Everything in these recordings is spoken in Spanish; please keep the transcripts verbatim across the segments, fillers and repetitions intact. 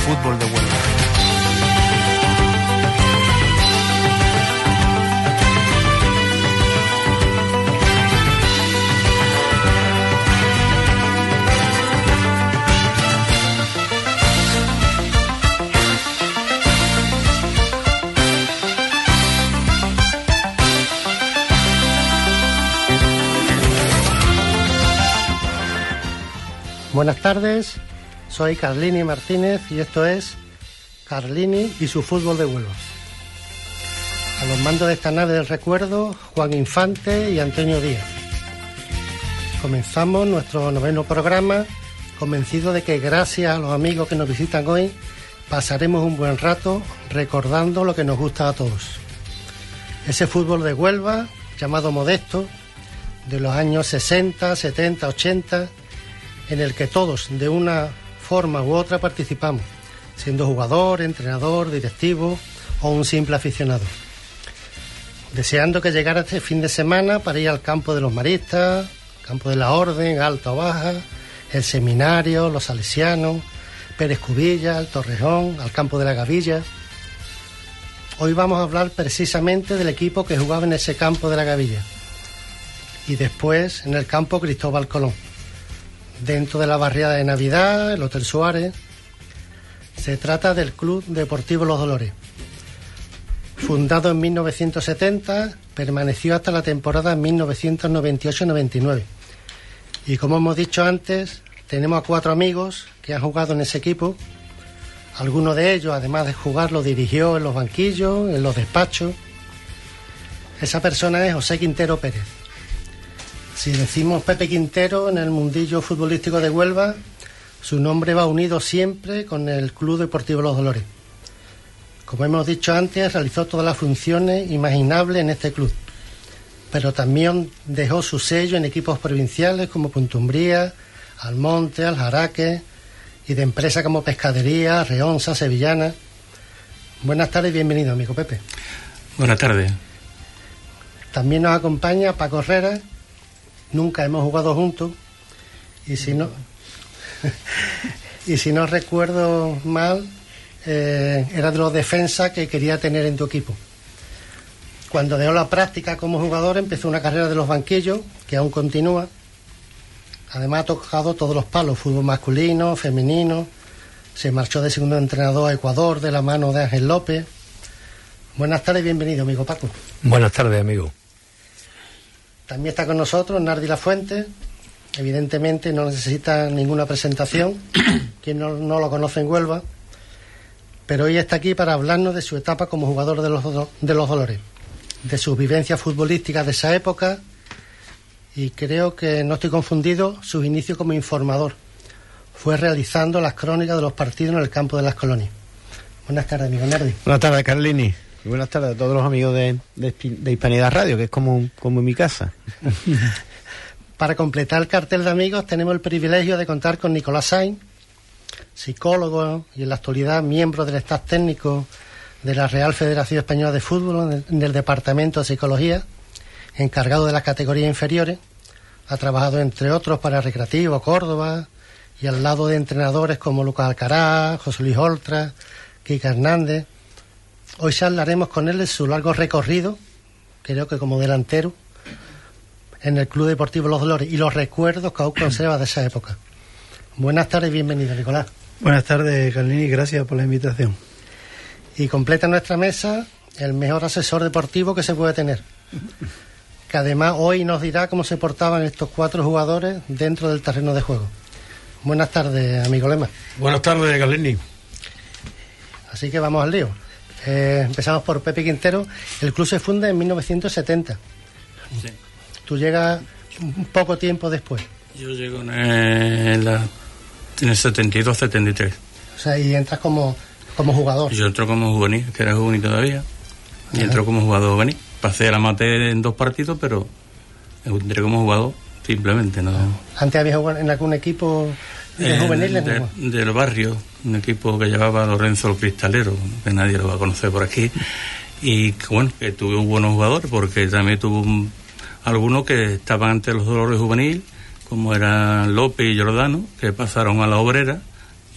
fútbol de Huelva. Buenas tardes, soy Carlini Martínez y esto es Carlini y su fútbol de Huelva. A los mandos de esta nave del recuerdo, Juan Infante y Antonio Díaz. Comenzamos nuestro noveno programa, convencido de que gracias a los amigos que nos visitan hoy, pasaremos un buen rato recordando lo que nos gusta a todos. Ese fútbol de Huelva, llamado modesto, de los años sesenta, setenta, ochenta, en el que todos, de una forma u otra, participamos, siendo jugador, entrenador, directivo o un simple aficionado. Deseando que llegara este fin de semana para ir al campo de los maristas, campo de la Orden, Alta o Baja, el Seminario, los Salesianos, Pérez Cubilla, el Torrejón, al campo de la Gavilla. Hoy vamos a hablar precisamente del equipo que jugaba en ese campo de la Gavilla y después en el campo Cristóbal Colón, dentro de la barriada de Navidad, el Hotel Suárez. Se trata del Club Deportivo Los Dolores. Fundado en mil novecientos setenta, permaneció hasta la temporada mil novecientos noventa y ocho noventa y nueve. Y como hemos dicho antes, tenemos a cuatro amigos que han jugado en ese equipo. Alguno de ellos, además de jugar, lo dirigió en los banquillos, en los despachos. Esa persona es José Quintero Pérez. Si decimos Pepe Quintero en el mundillo futbolístico de Huelva, su nombre va unido siempre con el Club Deportivo Los Dolores. Como hemos dicho antes, realizó todas las funciones imaginables en este club, pero también dejó su sello en equipos provinciales como Puntumbría, Almonte, Aljaraque, y de empresas como Pescadería, Reonsa, Sevillana. Buenas tardes y bienvenido, amigo Pepe. Buenas tardes. También nos acompaña Paco Herrera. Nunca hemos jugado juntos y si no y si no recuerdo mal, eh, era de los defensas que quería tener en tu equipo. Cuando dejó la práctica como jugador, empezó una carrera de los banquillos que aún continúa. Además ha tocado todos los palos, fútbol masculino, femenino. Se marchó de segundo entrenador a Ecuador de la mano de Ángel López. Buenas tardes y bienvenido, amigo Paco. Buenas tardes, amigo. También está con nosotros Nardi Lafuente. Evidentemente no necesita ninguna presentación, quien no, no lo conoce en Huelva, pero hoy está aquí para hablarnos de su etapa como jugador de los, de los Dolores, de sus vivencias futbolísticas de esa época y, creo que no estoy confundido, sus inicios como informador. Fue realizando las crónicas de los partidos en el campo de las colonias. Buenas tardes, amigo Nardi. Buenas tardes, Carlini. Y buenas tardes a todos los amigos de, de, de Hispanidad Radio, que es como, como en mi casa. Para completar el cartel de amigos, tenemos el privilegio de contar con Nicolás Sainz, psicólogo y en la actualidad miembro del staff técnico de la Real Federación Española de Fútbol en el, en el Departamento de Psicología, encargado de las categorías inferiores. Ha trabajado, entre otros, para Recreativo Córdoba y al lado de entrenadores como Lucas Alcaraz, José Luis Oltra, Kike Hernández. Hoy charlaremos con él de su largo recorrido, creo que como delantero, en el Club Deportivo Los Dolores y los recuerdos que aún conserva de esa época. Buenas tardes y bienvenido, Nicolás. Buenas tardes, Carlini, gracias por la invitación. Y completa nuestra mesa el mejor asesor deportivo que se puede tener, que además hoy nos dirá cómo se portaban estos cuatro jugadores dentro del terreno de juego. Buenas tardes, amigo Lema. Buenas tardes, Carlini. Así que vamos al lío. Eh, empezamos por Pepe Quintero. El club se funda en mil novecientos setenta. Sí. Tú llegas un poco tiempo después. Yo llego en el, en el setenta y dos setenta y tres. O sea, y entras como, como jugador. Yo entro como juvenil, que era juvenil todavía. Y Ajá. entro como jugador juvenil. Pasé a la mate en dos partidos, pero entré como jugador simplemente. ¿No? ¿Antes habías jugado en algún equipo de eh, juveniles? De, del barrio, un equipo que llevaba Lorenzo el Cristalero, que nadie lo va a conocer por aquí. Y bueno, que tuve un buenos jugadores, porque también tuve un, algunos que estaban ante los Dolores juvenil, como eran López y Giordano, que pasaron a la Obrera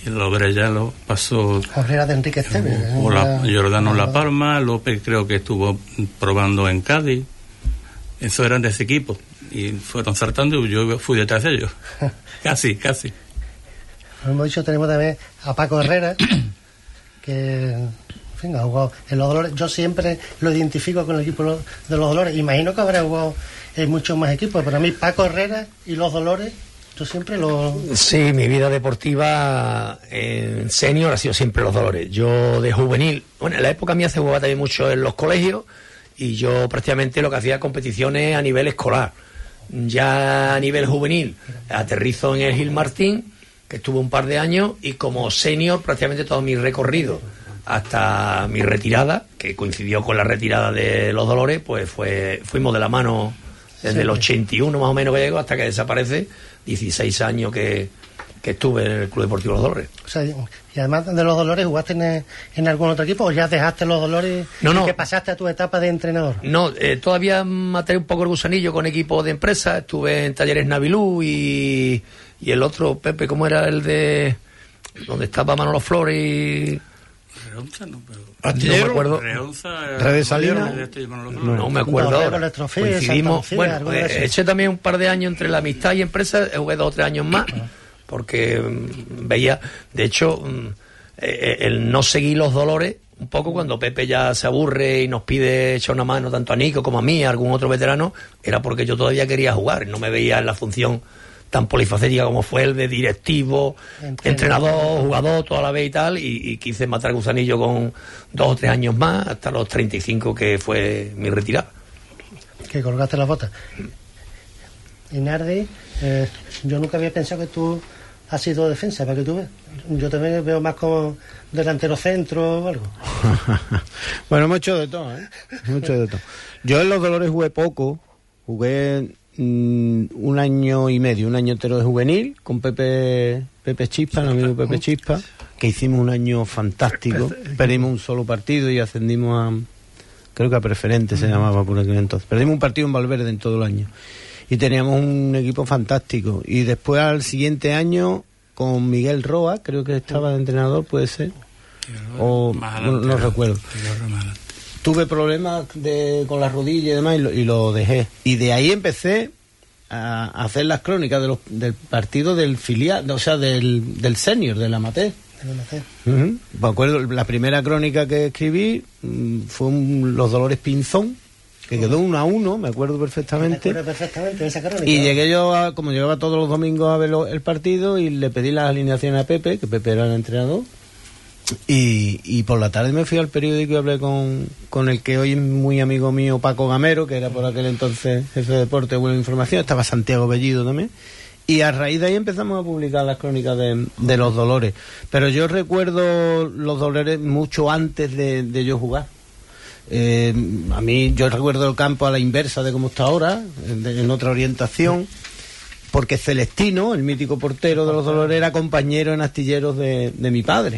y el Obrella lo pasó. Obrera de Enrique Esteves. O la, Giordano La Palma, López creo que estuvo probando en Cádiz. Eso eran de ese equipo. Y fueron saltando y yo fui detrás de ellos. Casi, casi. Como hemos dicho, tenemos también a Paco Herrera, que en fin, ha jugado en Los Dolores. Yo siempre lo identifico con el equipo de Los Dolores. Imagino que habrá jugado en muchos más equipos, pero a mí Paco Herrera y Los Dolores, yo siempre lo... Sí, mi vida deportiva en senior ha sido siempre Los Dolores. Yo de juvenil, bueno, en la época mía se jugaba también mucho en los colegios y yo prácticamente lo que hacía competiciones a nivel escolar. Ya a nivel juvenil aterrizo en el Gil Martín, que estuve un par de años, y como senior prácticamente todo mi recorrido hasta mi retirada, que coincidió con la retirada de Los Dolores, pues fue fuimos de la mano desde sí, el ochenta y uno más o menos que llegó hasta que desaparece, dieciséis años que, que estuve en el Club Deportivo Los Dolores. O sea, y además de Los Dolores, ¿jugaste en, en algún otro equipo o ya dejaste Los Dolores no, y no. que pasaste a tu etapa de entrenador? No, eh, todavía maté un poco el gusanillo con equipos de empresa. Estuve en Talleres Navilú y, y el otro, Pepe, ¿cómo era el de donde estaba Manolo Flores y... Reonza, no, pero... No me acuerdo. Redes Salinas. No, no me acuerdo ahora. Coincidimos. Bueno, eh, eché también un par de años entre la amistad y empresa. Jugué dos o tres años más porque mm, veía, de hecho, mm, eh, el no seguir Los Dolores un poco cuando Pepe ya se aburre y nos pide echar una mano tanto a Nico como a mí, a algún otro veterano, era porque yo todavía quería jugar, no me veía en la función tan polifacética como fue el de directivo, entrenador, entrenador jugador, toda la vez y tal, y, y quise matar el gusanillo con dos o tres años más, hasta los treinta y cinco que fue mi retirada. Que colgaste las botas. Y Nardi, eh, yo nunca había pensado que tú has sido defensa, para que tú veas. Yo también veo más como delantero centro o algo. Bueno, hemos hecho de todo, ¿eh? Hemos hecho de todo. Yo en Los Dolores jugué poco, jugué mm, un año y medio, un año entero de juvenil, con Pepe Pepe Chispa, el amigo Pepe Chispa, que hicimos un año fantástico. Perdimos un solo partido y ascendimos a, creo que a preferente se llamaba por aquel entonces. Perdimos un partido en Valverde en todo el año. Y teníamos un equipo fantástico. Y después al siguiente año, con Miguel Roa, creo que estaba de entrenador, puede ser. O no, no recuerdo. Tuve problemas de, con la rodilla y demás y lo, y lo dejé. Y de ahí empecé a, a hacer las crónicas de los, del partido del filial, o sea, del, del senior, del amateur. Uh-huh. Me acuerdo, la primera crónica que escribí um, fue un, Los Dolores Pinzón, que quedó uno a uno, me acuerdo perfectamente. Me acuerdo perfectamente de esa crónica. Y llegué yo, a, como llegaba todos los domingos a ver lo, el partido, y le pedí las alineaciones a Pepe, que Pepe era el entrenador. Y, y por la tarde me fui al periódico y hablé con, con el que hoy es muy amigo mío, Paco Gamero, que era por aquel entonces jefe de deporte de Buena Información. Estaba Santiago Bellido también. Y a raíz de ahí empezamos a publicar las crónicas de, de Los Dolores. Pero yo recuerdo Los Dolores mucho antes de, de yo jugar. Eh, a mí, yo recuerdo el campo a la inversa de cómo está ahora, en, en otra orientación, porque Celestino, el mítico portero de Los Dolores, era compañero en Astilleros de, de mi padre.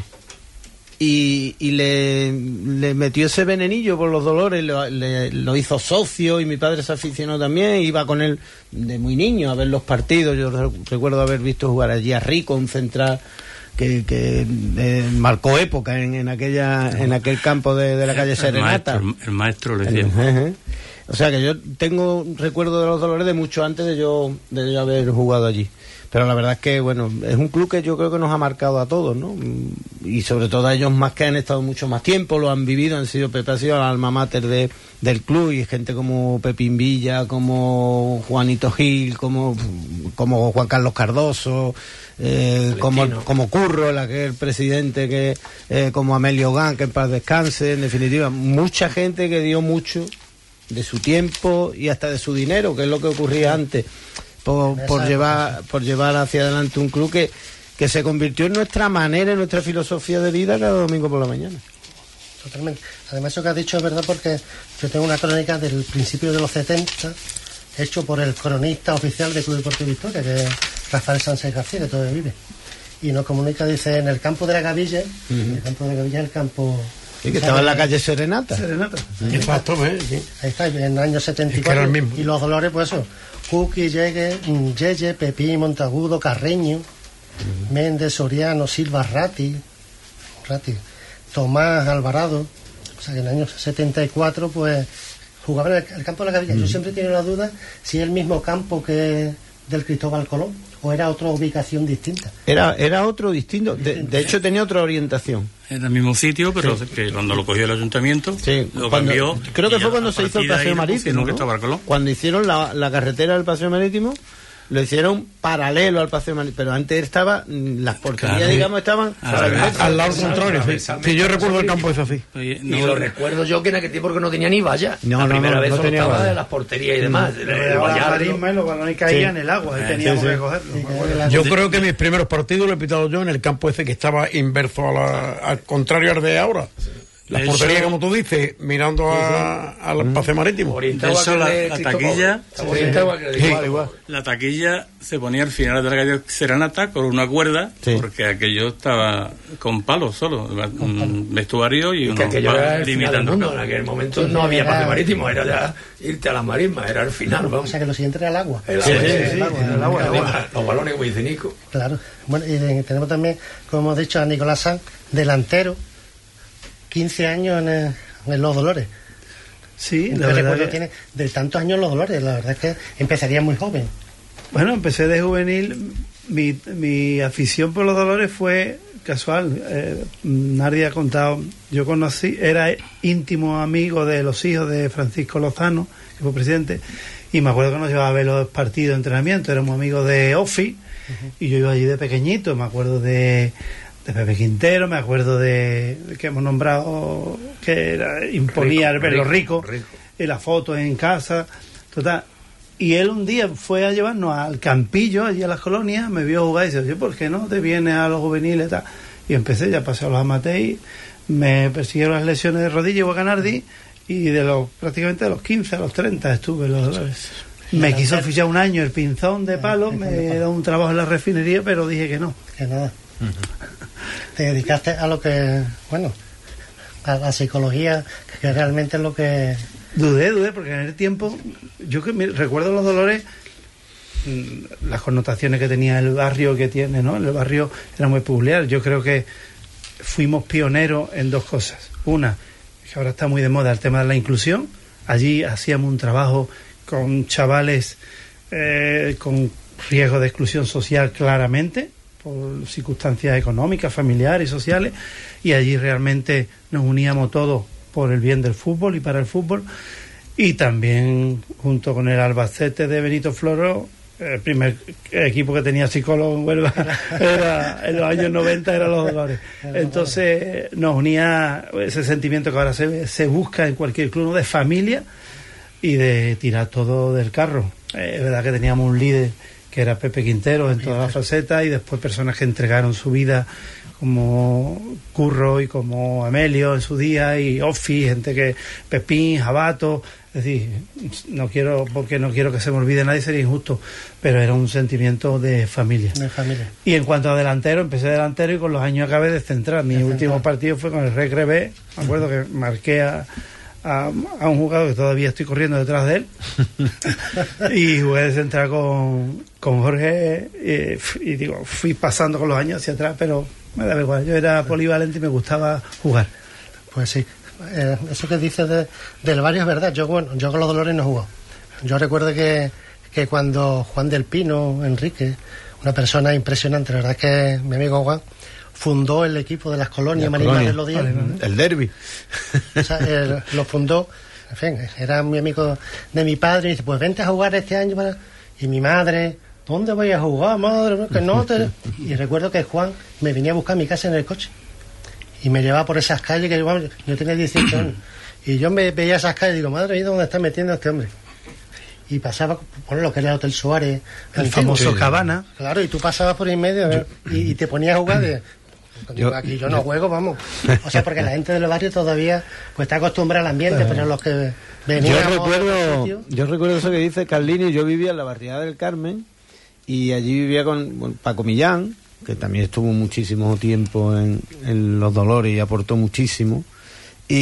Y, y le, le metió ese venenillo por Los Dolores, lo, le, lo hizo socio, y mi padre se aficionó también, iba con él de muy niño a ver los partidos. Yo recuerdo haber visto jugar allí a Rico, un central que, que eh, marcó época en, en aquella en aquel campo de, de la calle Serenata. El maestro, el maestro le decíamos. Uh-huh. O sea que yo tengo recuerdo de Los Dolores de mucho antes de yo de yo haber jugado allí. Pero la verdad es que, bueno, es un club que yo creo que nos ha marcado a todos, ¿no? Y sobre todo a ellos más, que han estado mucho más tiempo, lo han vivido, han sido, Pepe ha sido el alma mater de, del club, y gente como Pepín Villa, como Juanito Gil, como, como Juan Carlos Cardoso, eh, como, como Curro, el aquel presidente, que eh, como Amelio Gán, que en paz descanse, en definitiva, mucha gente que dio mucho de su tiempo y hasta de su dinero, que es lo que ocurría antes. Por, por llevar por llevar hacia adelante un club que, que se convirtió en nuestra manera, en nuestra filosofía de vida cada domingo por la mañana. Totalmente. Además, eso que has dicho es verdad, porque yo tengo una crónica del principio de los setenta, hecho por el cronista oficial del Club Deportivo Victoria, que es Rafael Sánchez García, que todavía vive. Y nos comunica, dice, en el campo de la Gavilla, uh-huh. El campo de la Gavilla es el campo... Sí, que estaba en la calle Serenata. Serenata. Sí. Exacto, sí. Ahí está, en el año setenta y cuatro. Es que era el mismo. Y Los Dolores, pues eso, Cuqui, Yeye, Yeye, Pepín, Montagudo, Carreño, uh-huh. Méndez, Soriano, Silva, Ratti, Ratti, Tomás, Alvarado. O sea que en el año setenta y cuatro pues jugaba en el, el campo de la Capilla. Uh-huh. Yo siempre he tenido la duda si es el mismo campo que del Cristóbal Colón o era otra ubicación distinta. Era era otro distinto, de, de hecho tenía otra orientación. Era el mismo sitio, pero sí. que cuando lo cogió el ayuntamiento, sí. lo cuando, cambió. Creo que fue cuando se hizo el Paseo Marítimo, ¿no? Cuando hicieron la, la carretera del Paseo Marítimo, lo hicieron paralelo al Paseo Marítimo, pero antes estaba, las porterías, claro, digamos, estaban al, al lado contrario. Sí, sí, yo recuerdo el campo de Safí. Y no, lo recuerdo yo que en aquel tiempo que no tenía ni valla. No, la no, primera no, vez no solo tenía estaba valla. de las porterías y demás. Mm. El marisma y los balones caían sí. en el agua, y teníamos sí, sí. que cogerlo. Sí, yo creo que mis primeros partidos lo he pitado yo en el campo ese que estaba inverso a la, al contrario al de ahora. Sí. La eso, portería, como tú dices, mirando a, a al Paseo Marítimo. Eso, la, la taquilla, sí, sí. Igual, igual. La taquilla se ponía al final de la calle Serenata con una cuerda, sí. porque aquello estaba con palos solo, un vestuario y, y unos palos limitando. En aquel momento sí, no había era... Paseo Marítimo, era ya irte a las marismas, era el final. Vamos. O sea que lo siguiente era el agua. El agua, sí, sí, sí, el agua, el agua, el agua. Los balones, como dice Nico. Claro. Bueno, y tenemos también, como hemos dicho, a Nicolás Sanz, delantero. quince años en, el, en Los Dolores. Sí, la verdad recuerdo que... tiene de tantos años en Los Dolores. La verdad es que empezaría muy joven. Bueno, empecé de juvenil. Mi, mi afición por Los Dolores fue casual. Eh, nadie ha contado. Yo conocí, era íntimo amigo de los hijos de Francisco Lozano, que fue presidente, y me acuerdo que nos llevaba a ver los partidos de entrenamiento. Éramos amigos de Ofi, uh-huh. y yo iba allí de pequeñito. Me acuerdo de de Pepe Quintero, me acuerdo de, de que hemos nombrado, que era, imponía rico, el pelo rico, rico, rico, y la foto en casa, total. Y él un día fue a llevarnos al Campillo, allí a las colonias, me vio jugar y dice, oye, ¿por qué no te vienes a los juveniles? Tal? Y empecé, ya pasé a los amateurs, me persiguieron las lesiones de rodilla y Guacanardi, y de los prácticamente de los quince a los treinta estuve en Los Dolores. Me quiso fichar un año el Pinzón de Palo, me da un trabajo en la refinería, pero dije que no. Que nada. Te dedicaste a lo que, bueno, a la psicología, que realmente es lo que... Dudé, dudé, porque en el tiempo, yo que me, recuerdo Los Dolores, las connotaciones que tenía el barrio que tiene, ¿no? El barrio era muy peculiar. Yo creo que fuimos pioneros en dos cosas. Una, que ahora está muy de moda el tema de la inclusión. Allí hacíamos un trabajo con chavales eh, con riesgo de exclusión social claramente, por circunstancias económicas, familiares y sociales, y allí realmente nos uníamos todos por el bien del fútbol y para el fútbol, y también junto con el Albacete de Benito Floro, el primer equipo que tenía psicólogo en Huelva era, en los años noventa era Los Dolores. Entonces nos unía ese sentimiento que ahora se, se busca en cualquier club, ¿no? De familia y de tirar todo del carro. Es verdad que teníamos un líder que era Pepe Quintero en todas las facetas, y después personas que entregaron su vida como Curro y como Amelio en su día, y Ofi, gente que Pepín, Jabato, es decir, no quiero, porque no quiero que se me olvide nadie, sería injusto, pero era un sentimiento de familia. De familia. Y en cuanto a delantero, empecé delantero y con los años acabé de central. Mi de último central. partido fue con el Recre B, me acuerdo que marqué a A, a un jugador que todavía estoy corriendo detrás de él y jugué de central con, con Jorge y, y digo, fui pasando con los años hacia atrás, pero me daba igual, yo era polivalente y me gustaba jugar. Pues sí, eh, eso que dices de, del barrio es verdad. Yo, bueno, yo con Los Dolores no he jugado. Yo recuerdo que, que cuando Juan del Pino, Enrique, una persona impresionante, la verdad es que mi amigo Juan fundó el equipo de las colonias Marismas de los Días, el derbi. O sea, él lo fundó, en fin, era muy amigo de mi padre, y dice, pues vente a jugar este año para... Y mi madre, ¿dónde voy a jugar, madre? Que no te... Y recuerdo que Juan me venía a buscar a mi casa en el coche y me llevaba por esas calles, que igual yo tenía dieciocho años, y yo me veía esas calles y digo, madre, ¿y dónde está metiendo este hombre? Y pasaba por lo que era el Hotel Suárez, el, el famoso sí. Cabana. Claro, y tú pasabas por en medio yo, y, y te ponías a jugar de... Yo, aquí yo no yo, juego, vamos. O sea, porque la gente del barrio todavía pues está acostumbrada al ambiente, uh, pero los que venían... Yo recuerdo, yo recuerdo eso que dice Carlini. Yo vivía en la barriada del Carmen y allí vivía con bueno, Paco Millán, que también estuvo muchísimo tiempo en, en Los Dolores y aportó muchísimo,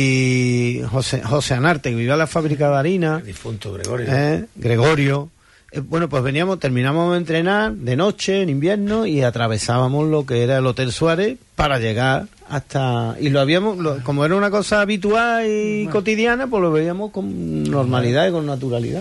y José, José Anarte, que vivía en la fábrica de harina, el difunto Gregorio, eh, Gregorio Eh, bueno, pues veníamos, terminamos de entrenar de noche, en invierno, y atravesábamos lo que era el Hotel Suárez para llegar hasta... Y lo habíamos, lo, como era una cosa habitual y bueno, cotidiana, pues lo veíamos con normalidad y con naturalidad.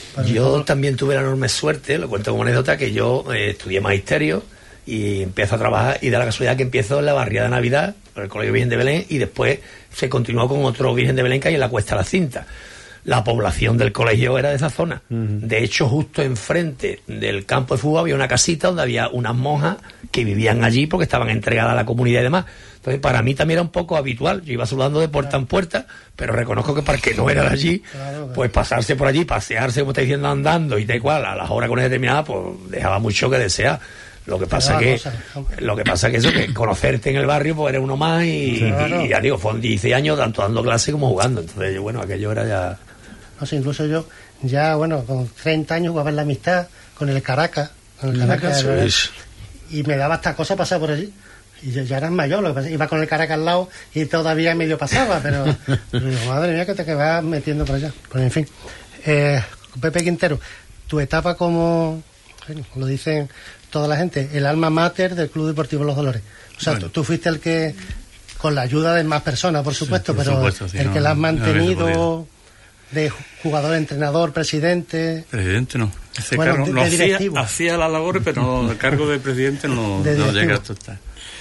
Yo también tuve la enorme suerte, lo cuento como anécdota, que yo eh, estudié magisterio y empiezo a trabajar, y da la casualidad que empiezo en la barriada de Navidad, por el Colegio Virgen de Belén, y después se continuó con otro Virgen de Belén que hay en la Cuesta de la Cinta. La población del colegio era de esa zona. Uh-huh. De hecho, justo enfrente del campo de fútbol había una casita donde había unas monjas que vivían allí porque estaban entregadas a la comunidad y demás. Entonces, para mí también era un poco habitual. Yo iba saludando de puerta en puerta, pero reconozco que para el que no era de allí, pues pasarse por allí, pasearse, como está diciendo, andando y tal cual, a las horas con determinadas, pues dejaba mucho que desear. Lo que pasa que lo que pasa que eso, que conocerte en el barrio, pues eres uno más y, claro. y, y ya digo, fueron dieciséis años tanto dando clase como jugando. Entonces, bueno, aquello era ya... No sé, incluso yo, ya, bueno, con treinta años jugaba en la Amistad con el Caracas, con el Caracas, es... y me daba hasta cosa pasar por allí. Y yo ya era mayor, lo que pasa, iba con el Caracas al lado y todavía medio pasaba, pero, pero digo, madre mía, que te que vas metiendo por allá. Pues en fin, eh, Pepe Quintero, tu etapa como, bueno, lo dicen toda la gente, el alma mater del Club Deportivo Los Dolores. O sea, bueno, tú, tú fuiste el que, con la ayuda de más personas, por supuesto, sí, por pero supuesto, sí, el que no, la has mantenido... De jugador, entrenador, presidente. Presidente no. Ese bueno, cargo, de, de hacía, hacía la labor, pero no, el cargo de presidente no, no llega hasta estar.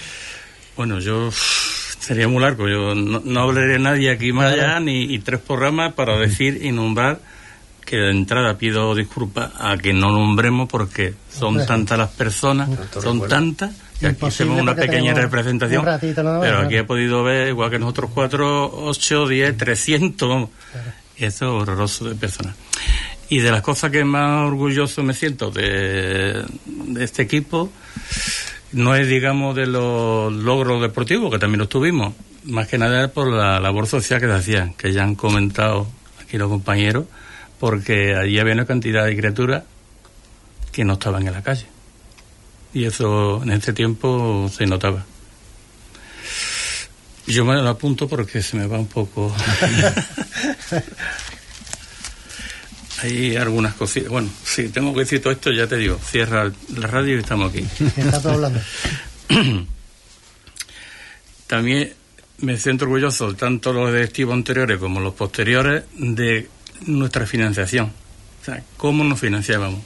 Bueno, yo sería muy largo. Yo no, no hablaré nadie aquí más allá, claro. ni y tres programas para decir y nombrar, que de entrada pido disculpas a que no nombremos porque son Hombre. tantas las personas, no, son recuerdo. tantas. Y aquí hacemos una pequeña representación, ratito, no, pero aquí he podido ver, igual que nosotros cuatro, ocho, diez, trescientos, vamos. Claro. Y eso es horroroso de personas. Y de las cosas que más orgulloso me siento de, de este equipo, no es, digamos, de los logros deportivos, que también los tuvimos, más que nada por la labor social que se hacían, que ya han comentado aquí los compañeros, porque allí había una cantidad de criaturas que no estaban en la calle. Y eso en este tiempo se notaba. Yo me lo apunto porque se me va un poco... Hay algunas cositas. Bueno, si tengo que decir todo esto, ya te digo, cierra la radio y estamos aquí. Está todo hablando. También me siento orgulloso, tanto los directivos anteriores como los posteriores, de nuestra financiación. O sea, cómo nos financiábamos.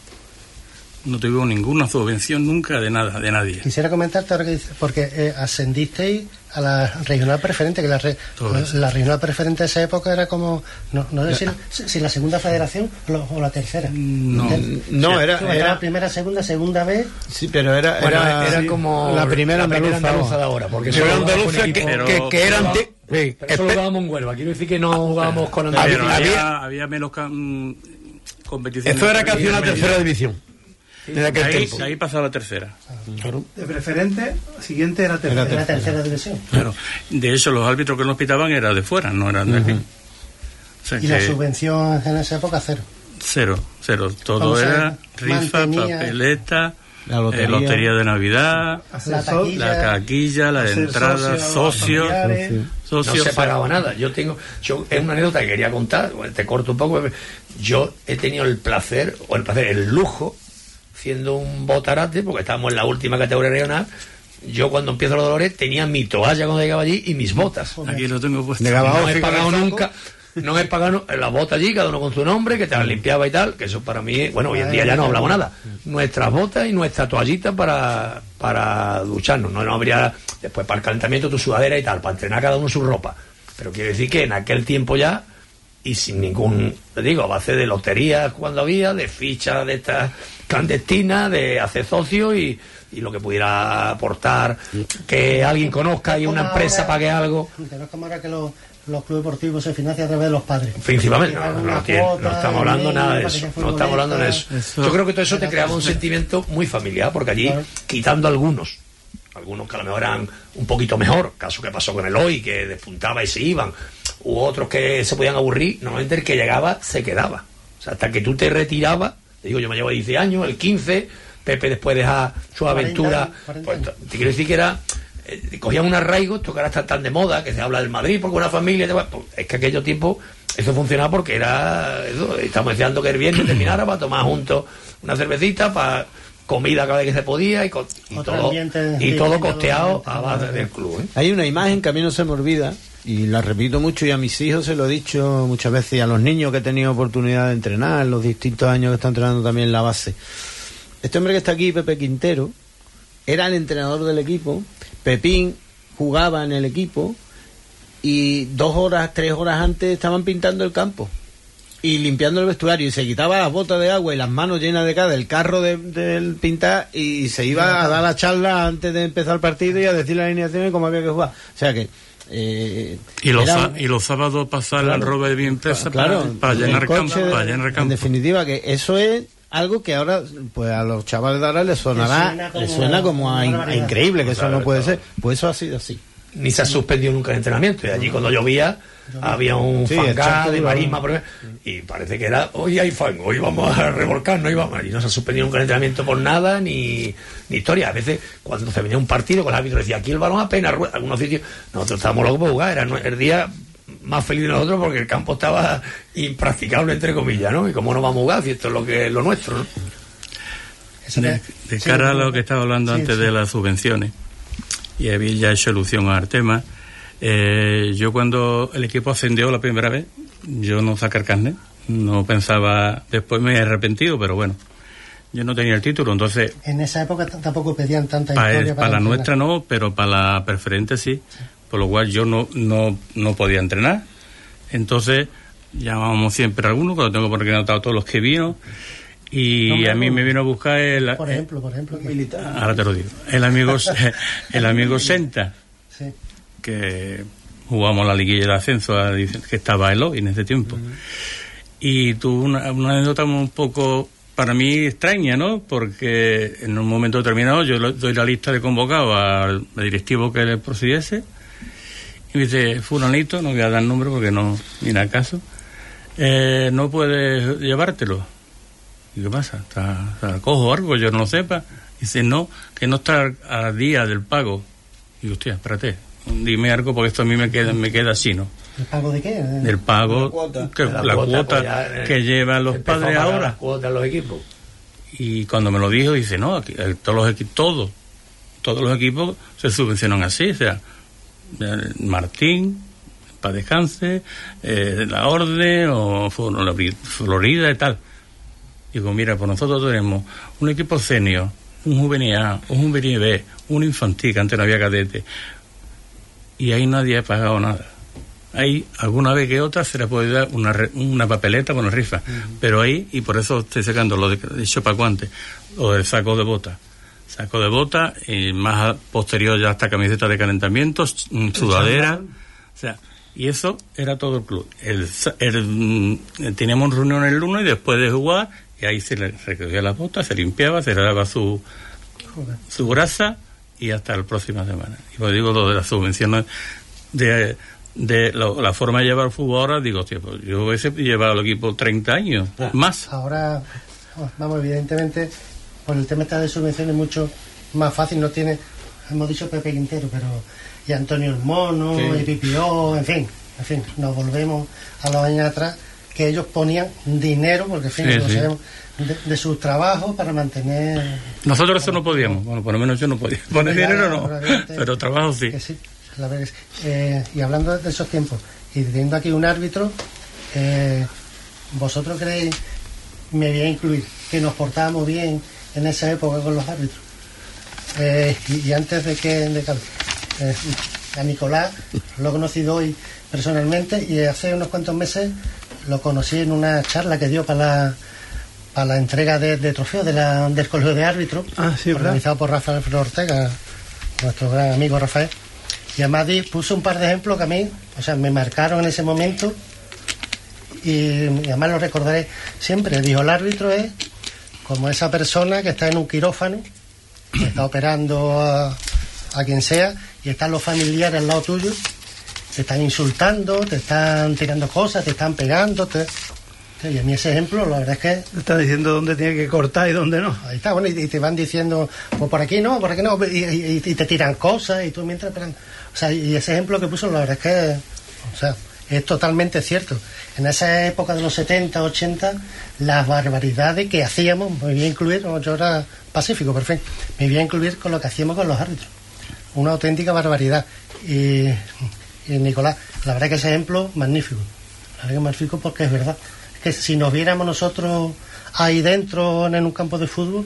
No tuvimos ninguna subvención nunca de nada, de nadie. Quisiera comentarte ahora que dices, porque eh, ascendisteis a la regional preferente, que la, re, la regional preferente de esa época era como, no, no sé si, si la segunda federación o, lo, o la tercera. No, ¿Del? no era, era, era primera, segunda, segunda vez. Sí, pero era, bueno, era, era sí, como la primera andaluza, andaluza de ahora, porque era andaluza que, pero, que, que eran pero, sí, pero solo jugábamos en Huelva, quiero decir que no jugábamos con Andalucía. Había, había, había menos um, competiciones. Esto era casi una tercera división. De aquel ahí, tiempo. Ahí pasaba la tercera. Claro. De preferente, siguiente era tercera. Era tercera, tercera división. Claro. De hecho, los árbitros que nos pitaban eran de fuera, no eran de aquí. Uh-huh. O sea, y que la subvención en esa época cero. Cero, cero. Todo era rifa, papeleta, la lotería, eh, lotería de Navidad, la taquilla, la taquilla, la entrada, socio, socio. socio. No se pagaba nada. Yo tengo, yo es una anécdota que quería contar. Te corto un poco. Yo he tenido el placer o el placer, el lujo, siendo un botarate, porque estábamos en la última categoría regional, yo cuando empiezo los Dolores tenía mi toalla cuando llegaba allí y mis botas. Aquí lo tengo puesto. No he pagado nunca, no he pagado las botas allí, cada uno con su nombre, que te las limpiaba y tal, que eso para mí, bueno, hoy en día ya no hablamos nada. Nuestras botas y nuestra toallita para, para ducharnos, no, no habría, después para el calentamiento tu sudadera y tal, para entrenar cada uno su ropa. Pero quiero decir que en aquel tiempo ya, y sin ningún, te digo, a base de loterías cuando había, de fichas de estas clandestinas, de hacer socio y, y lo que pudiera aportar, que alguien conozca y una empresa pague algo. No es como ahora que los, los clubes deportivos se financian a través de los padres. Principalmente, no, no, no, tiene, no estamos hablando nada de eso, no estamos hablando de eso. eso. Yo creo que todo eso te creaba un sentimiento muy familiar, porque allí, claro, quitando algunos, algunos que a lo mejor eran un poquito mejor, caso que pasó con el hoy, que despuntaba y se iban, u otros que se podían aburrir, normalmente el que llegaba se quedaba. O sea, hasta que tú te retirabas, te digo, yo me llevo diez años, el quince, Pepe después deja su aventura, cuarenta, cuarenta pues, te quiero decir que era, eh, cogían un arraigo, esto que ahora está tan de moda, que se habla del Madrid porque una familia, pues, es que aquello tiempo, eso funcionaba porque era, eso, estamos deseando que el viernes terminara para tomar juntos una cervecita para comida cada vez que se podía y, co y todo, y todo costeado a base del club, ¿eh? Hay una imagen que a mí no se me olvida y la repito mucho, y a mis hijos se lo he dicho muchas veces, y a los niños que he tenido oportunidad de entrenar en los distintos años que están entrenando también en la base. Este hombre que está aquí, Pepe Quintero, era el entrenador del equipo. Pepín jugaba en el equipo y dos horas, tres horas antes estaban pintando el campo y limpiando el vestuario, y se quitaba las botas de agua y las manos llenas de cada del carro del de pintar, y se iba a dar la charla antes de empezar el partido y a decir las alineaciones como había que jugar. O sea que eh, y, los era, y los sábados pasar claro, la ropa de bien impresa claro, para, para, llenar campo, de, para llenar campo. En definitiva, que eso es algo que ahora pues a los chavales de ahora les sonará, suena como, les suena como a, a increíble, que eso claro, no puede claro. ser. Pues eso ha sido así. Ni se ha suspendido nunca el entrenamiento, y allí cuando llovía había un sí, fangar de marisma por... y parece que era hoy hay fango, hoy vamos a revolcar, no íbamos, y no se ha suspendido nunca el entrenamiento por nada ni, ni historia. A veces cuando se venía un partido con el árbitro decía aquí el balón apenas rueda, algunos sitios nosotros estábamos locos por jugar, era el día más feliz de nosotros porque el campo estaba impracticable entre comillas, ¿no? Y cómo no vamos a jugar si esto es lo que es lo nuestro, ¿no? De, de cara a lo que estaba hablando sí, antes sí. de las subvenciones, y había ya hecho alusión al tema. Eh, yo cuando el equipo ascendió la primera vez, yo no sacar carne, no pensaba, después me he arrepentido, pero bueno, yo no tenía el título, entonces... En esa época tampoco pedían tanta pa historia. Para la nuestra no, pero para la preferente sí, sí, por lo cual yo no, no, no podía entrenar, entonces llamábamos siempre a alguno, cuando tengo por aquí anotado todos los que vino, y no, a mí me vino a buscar el... Por ejemplo, por ejemplo... Militar. Ahora te lo digo. El amigo, el amigo Senta, sí. que jugamos la liguilla de ascenso, que estaba el hoy en ese tiempo. Uh-huh. Y tuvo una, una anécdota un poco, para mí, extraña, ¿no? Porque en un momento determinado yo doy la lista de convocados al directivo que le procediese, y me dice, fulanito, no voy a dar nombre porque no viene al caso, eh, no puedes llevártelo. ¿Y qué pasa? ¿Está, está cojo o algo? Yo no lo sepa. Dice, no, que no está a día del pago. Y digo, hostia, espérate, dime algo porque esto a mí me queda, me queda así, ¿no? ¿El pago de qué? Del pago, la cuota, que, la la cuota, cuota pues que llevan los padres ahora. Las cuotas los equipos. Y cuando me lo dijo, dice, no, aquí, todos los equipos, todos, todos los equipos se subvencionan así, o sea, Martín, para descanse, eh, la Orden, o Florida y tal. Digo, mira, pues nosotros tenemos un equipo senior, un juvenil A, un juvenil B, un infantil, que antes no había cadete, y ahí nadie ha pagado nada. Ahí, alguna vez que otra, se le puede dar una, una papeleta con una rifa, uh-huh. pero ahí, y por eso estoy sacando lo de, de Chopaco antes, o del saco de bota. Saco de bota, y más posterior ya hasta camiseta de calentamiento, sudadera, o sea... Y eso era todo el club. El, el, el, teníamos reunión el lunes y después de jugar, y ahí se le recogía las botas, se limpiaba, se le daba su, su grasa, y hasta la próxima semana. Y pues digo lo de las subvenciones, de, de lo, la forma de llevar el fútbol ahora, digo, tío, pues yo hubiese llevado al equipo treinta años, ah. más. Ahora, vamos, evidentemente, por el tema de subvenciones mucho más fácil, no tiene, hemos dicho Pepe Quintero, pero... y Antonio el Mono, sí. y Pipió, en fin, en fin, nos volvemos a los años atrás, que ellos ponían dinero, porque en fin, sí, lo sí. sabemos, de, de sus trabajos para mantener... Nosotros eso no podíamos, bueno, por lo menos yo no podía, poner dinero no, pero trabajo sí. Que sí la verdad es, eh, y hablando de esos tiempos, y teniendo aquí un árbitro, eh, ¿vosotros creéis, me voy a incluir, que nos portábamos bien en esa época con los árbitros? Eh, y, y antes de que... De que Eh, a Nicolás lo he conocido hoy personalmente, y hace unos cuantos meses lo conocí en una charla que dio para la, para la entrega de, de trofeos de la, del colegio de árbitros, ah, sí, organizado por Rafael Ortega, nuestro gran amigo Rafael, y además puso un par de ejemplos que a mí, o sea, me marcaron en ese momento, y, y además lo recordaré siempre. Dijo, el árbitro es como esa persona que está en un quirófano, que está operando a, a quien sea, y están los familiares al lado tuyo, te están insultando, te están tirando cosas, te están pegando, te... y a mí ese ejemplo, la verdad es que... Te están diciendo dónde tiene que cortar y dónde no. Ahí está, bueno, y, y te van diciendo, pues por aquí no, por aquí no, y, y, y te tiran cosas, y tú mientras esperando. O sea, y ese ejemplo que puso, la verdad es que, o sea, es totalmente cierto. En esa época de los setenta, ochenta, las barbaridades que hacíamos, me voy a incluir, yo era pacífico, por fin, me voy a incluir con lo que hacíamos con los árbitros. Una auténtica barbaridad. Y, y Nicolás, la verdad que ese ejemplo, magnífico. La verdad que magnífico porque es verdad. Es que si nos viéramos nosotros ahí dentro en un campo de fútbol...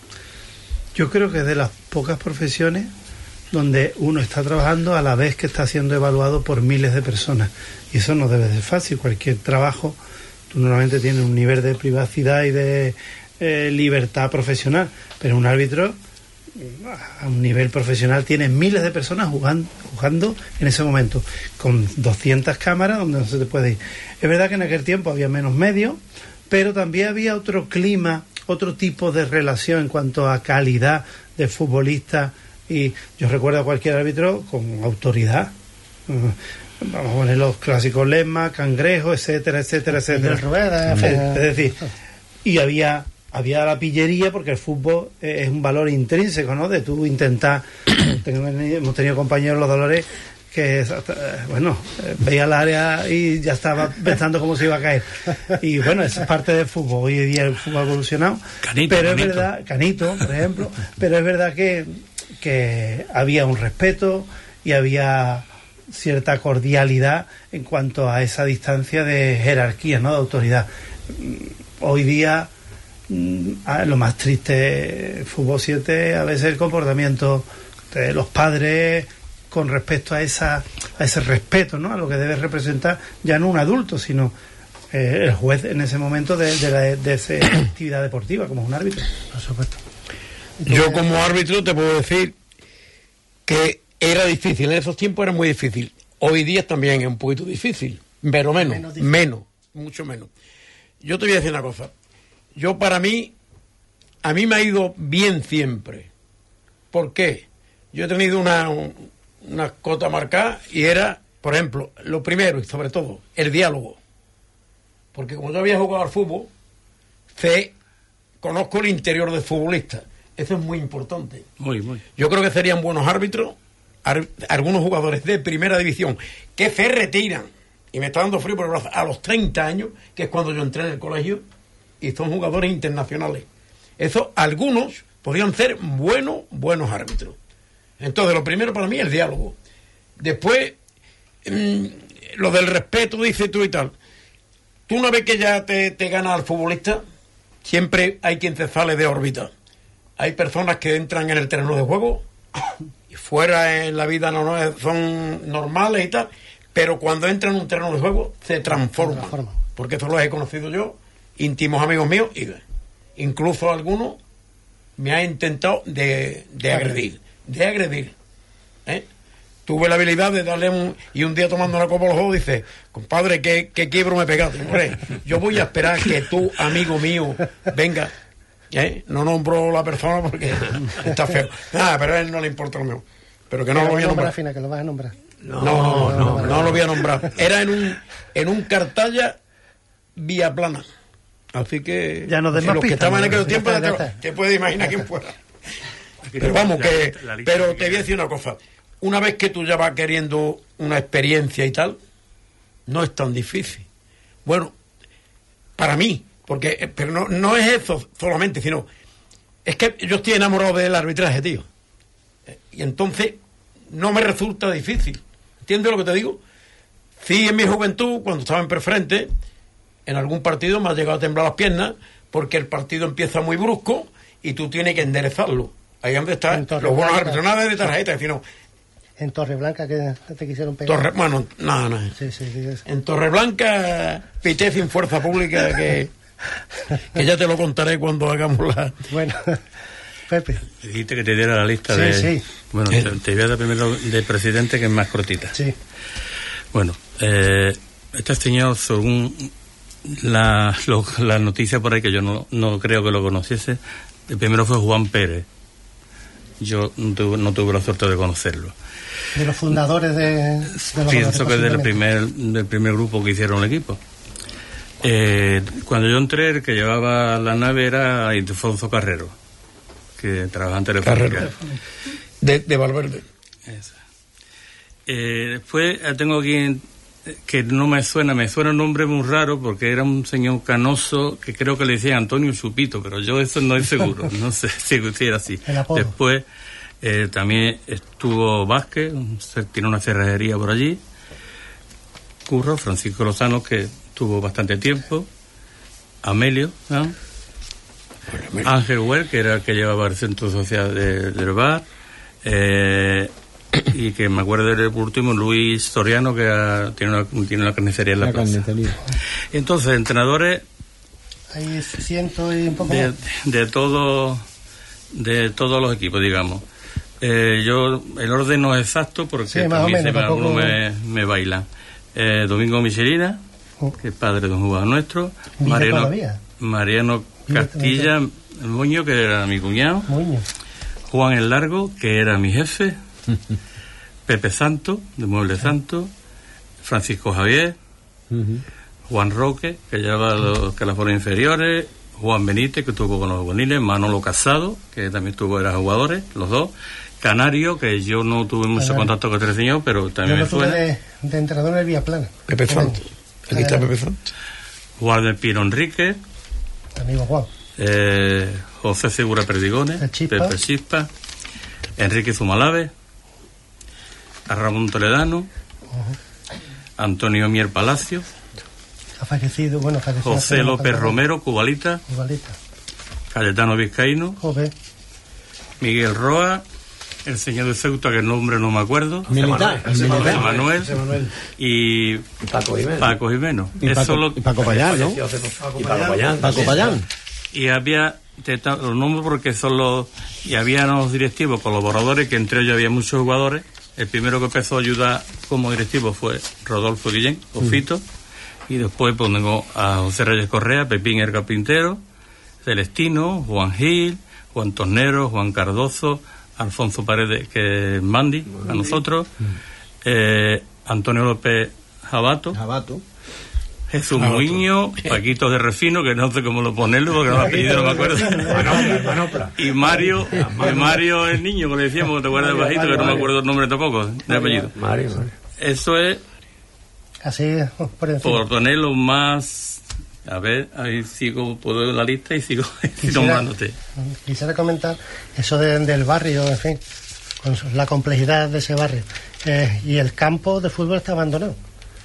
Yo creo que es de las pocas profesiones donde uno está trabajando a la vez que está siendo evaluado por miles de personas. Y eso no debe ser fácil. Cualquier trabajo, tú normalmente tienes un nivel de privacidad y de eh, libertad profesional, pero un árbitro a un nivel profesional tiene miles de personas jugando, jugando en ese momento, con doscientas cámaras donde no se te puede ir. Es verdad que en aquel tiempo había menos medios, pero también había otro clima, otro tipo de relación en cuanto a calidad de futbolista. Y yo recuerdo a cualquier árbitro con autoridad. Uh, vamos a poner los clásicos Lesma, Cangrejo, etcétera, etcétera, etcétera. Rueda, es, es decir, y había había la pillería, porque el fútbol es un valor intrínseco, ¿no? De tú intentar. Tengo, hemos tenido compañeros los Dolores que, bueno, veía el área y ya estaba pensando cómo se iba a caer. Y bueno, esa es parte del fútbol. Hoy en día el fútbol ha evolucionado. Canito, pero Canito. es verdad, Canito, por ejemplo, pero es verdad que, que había un respeto y había cierta cordialidad en cuanto a esa distancia de jerarquía, ¿no? De autoridad. Hoy día, lo más triste, Fútbol siete, a veces el comportamiento de los padres con respecto a esa a ese respeto, ¿no? A lo que debe representar ya no un adulto, sino eh, el juez en ese momento de, de, la, de esa actividad deportiva, como un árbitro. Por supuesto. Yo como árbitro te puedo decir que era difícil, en esos tiempos era muy difícil. Hoy día también es un poquito difícil, pero menos, menos, menos, mucho menos. Yo te voy a decir una cosa. Yo para mí, a mí me ha ido bien siempre. ¿Por qué? Yo he tenido una, una cota marcada y era, por ejemplo, lo primero y sobre todo, el diálogo. Porque como yo había jugado al fútbol, sé, conozco el interior del futbolista. Eso es muy importante. Muy, muy. Yo creo que serían buenos árbitros ar, algunos jugadores de primera división que se retiran, y me está dando frío por el brazo, a los treinta años, que es cuando yo entré en el colegio, y son jugadores internacionales. Eso, algunos podrían ser buenos, buenos árbitros. Entonces, lo primero para mí es el diálogo. Después, mmm, lo del respeto, dices tú y tal. Tú una vez que ya te, te gana al futbolista, siempre hay quien te sale de órbita. Hay personas que entran en el terreno de juego y fuera en la vida no, son normales y tal, pero cuando entran en un terreno de juego se transforman. Porque eso lo he conocido yo, íntimos amigos míos, y incluso algunos me han intentado de, de agredir. De agredir. ¿eh? Tuve la habilidad de darle un... Y un día tomando una copa a los ojos dice, compadre, ¿qué, qué quiebro me pegaste? Hombre, yo voy a esperar que tú, amigo mío, venga... ¿Eh? No nombro la persona porque está feo. Nada, pero a él no le importa lo mismo. Pero que no pero lo voy a nombrar. Fina, que lo vas a nombrar. No, no, no, no, no, no lo voy a nombrar. Era en un en un Cartaya vía plana. Así que ya no den si más los pistas, que estaban en aquel no, tiempo ya te, te puedes imaginar quién fuera. Pero vamos, que pero te voy a decir una cosa. Una vez que tú ya vas queriendo una experiencia y tal, no es tan difícil. Bueno, para mí, porque pero no, no es eso solamente, sino es que yo estoy enamorado del arbitraje, tío. Y entonces no me resulta difícil. ¿Entiendes lo que te digo? Sí, en mi juventud, cuando estaba en preferente, en algún partido me ha llegado a temblar las piernas porque el partido empieza muy brusco y tú tienes que enderezarlo. Ahí es donde están los buenos árbitros, nada de tarjeta, sino... En Torreblanca, que te quisieron pegar. Torre, bueno, nada, nada. Sí, sí, sí, en Torreblanca pité sin fuerza pública que... que ya te lo contaré cuando hagamos la... Bueno, Pepe. Dijiste que te diera la lista sí, de... Sí. Bueno, te, te voy a dar primero de presidente, que es más cortita. Sí. Bueno, eh, este señor, según la, lo, la noticia por ahí, que yo no, no creo que lo conociese, el primero fue Juan Pérez. Yo no tuve, no tuve la suerte de conocerlo. De los fundadores de... de los Pienso que es del primer, del primer grupo que hicieron el equipo. Eh, cuando yo entré, el que llevaba la nave era Ildefonso Carrero, que trabajaba en Telefónica. De, de Valverde. Esa. Eh, después tengo aquí que no me suena, me suena un nombre muy raro porque era un señor canoso que creo que le decía Antonio Chupito, pero yo eso no estoy seguro, no sé si era así. Después eh, también estuvo Vázquez, tiene una cerrajería por allí, Curro, Francisco Lozano, que tuvo bastante tiempo, Amelio, ¿no? Ángel Huel, que era el que llevaba el centro social de, del bar, eh, y que me acuerdo del último, Luis Soriano, que ha, tiene, una, tiene una carnicería en la, la plaza. Carnicería. Entonces, entrenadores... Hay ciento y un poco de, más. De, todo, de todos los equipos, digamos. Eh, yo, el orden no es exacto porque sí, también menos, se me, me, me bailan. Eh, Domingo Michelina, uh. que es padre de un jugador nuestro. Mariano, Mariano Castilla Muñoz, que era mi cuñado. Muñoz. Juan el Largo, que era mi jefe. Pepe Santo, de Mueble Santo. Francisco Javier. Uh-huh. Juan Roque, que llevaba los calafones inferiores. Juan Benítez, que estuvo con los juveniles. Manolo Casado, que también tuvo, eran jugadores, los dos. Canario, que yo no tuve mucho Canario. contacto con este señor, pero también yo me suena. De, de entrenador en el Villaplana. Pepe Santo. Aquí está Pepe Santo. Juan del Pino Enrique. Amigo Juan. Eh, José Segura Perdigones. Pepe Chispa. Enrique Zumalave. A Ramón Toledano. Uh-huh. Antonio Mier Palacio. Ha fallecido, bueno, fallecido. José López Romero, Cubalita. Cubalita. Cayetano Vizcaíno. Joder. Miguel Roa. El señor de Ceuta, que el nombre no me acuerdo. Militar. José Manuel. Manuel. José Manuel. Y Paco Jimeno. Paco Jimeno. Y Paco, Eso lo... y Paco Payán, ¿no? Y Paco Payán. Paco Payán. Y había los nombres porque son los... Y había los directivos, colaboradores, que entre ellos había muchos jugadores. El primero que empezó a ayudar como directivo fue Rodolfo Guillén, o Fito. Mm. Y después ponemos a José Reyes Correa, Pepín el Carpintero, Celestino, Juan Gil, Juan Tornero, Juan Cardozo, Alfonso Paredes, que es Mandy, Mandy. A nosotros, mm. eh, Antonio López Jabato, Jabato. Jesús Muiño, Paquito de Refino, que no sé cómo lo ponerlo porque no me apellido, no me acuerdo. Manopla, Manopla. Y Mario, y Mario el niño, que le decíamos, te acuerdas de bajito, que no me acuerdo el nombre tampoco, de apellido. Mario, Mario. Eso es, así por encima. Por ponerlo más... A ver, ahí sigo, puedo ver la lista y sigo quisiera, nombrándote. Quisiera comentar eso de, del barrio, en fin, con la complejidad de ese barrio. Eh, y el campo de fútbol está abandonado.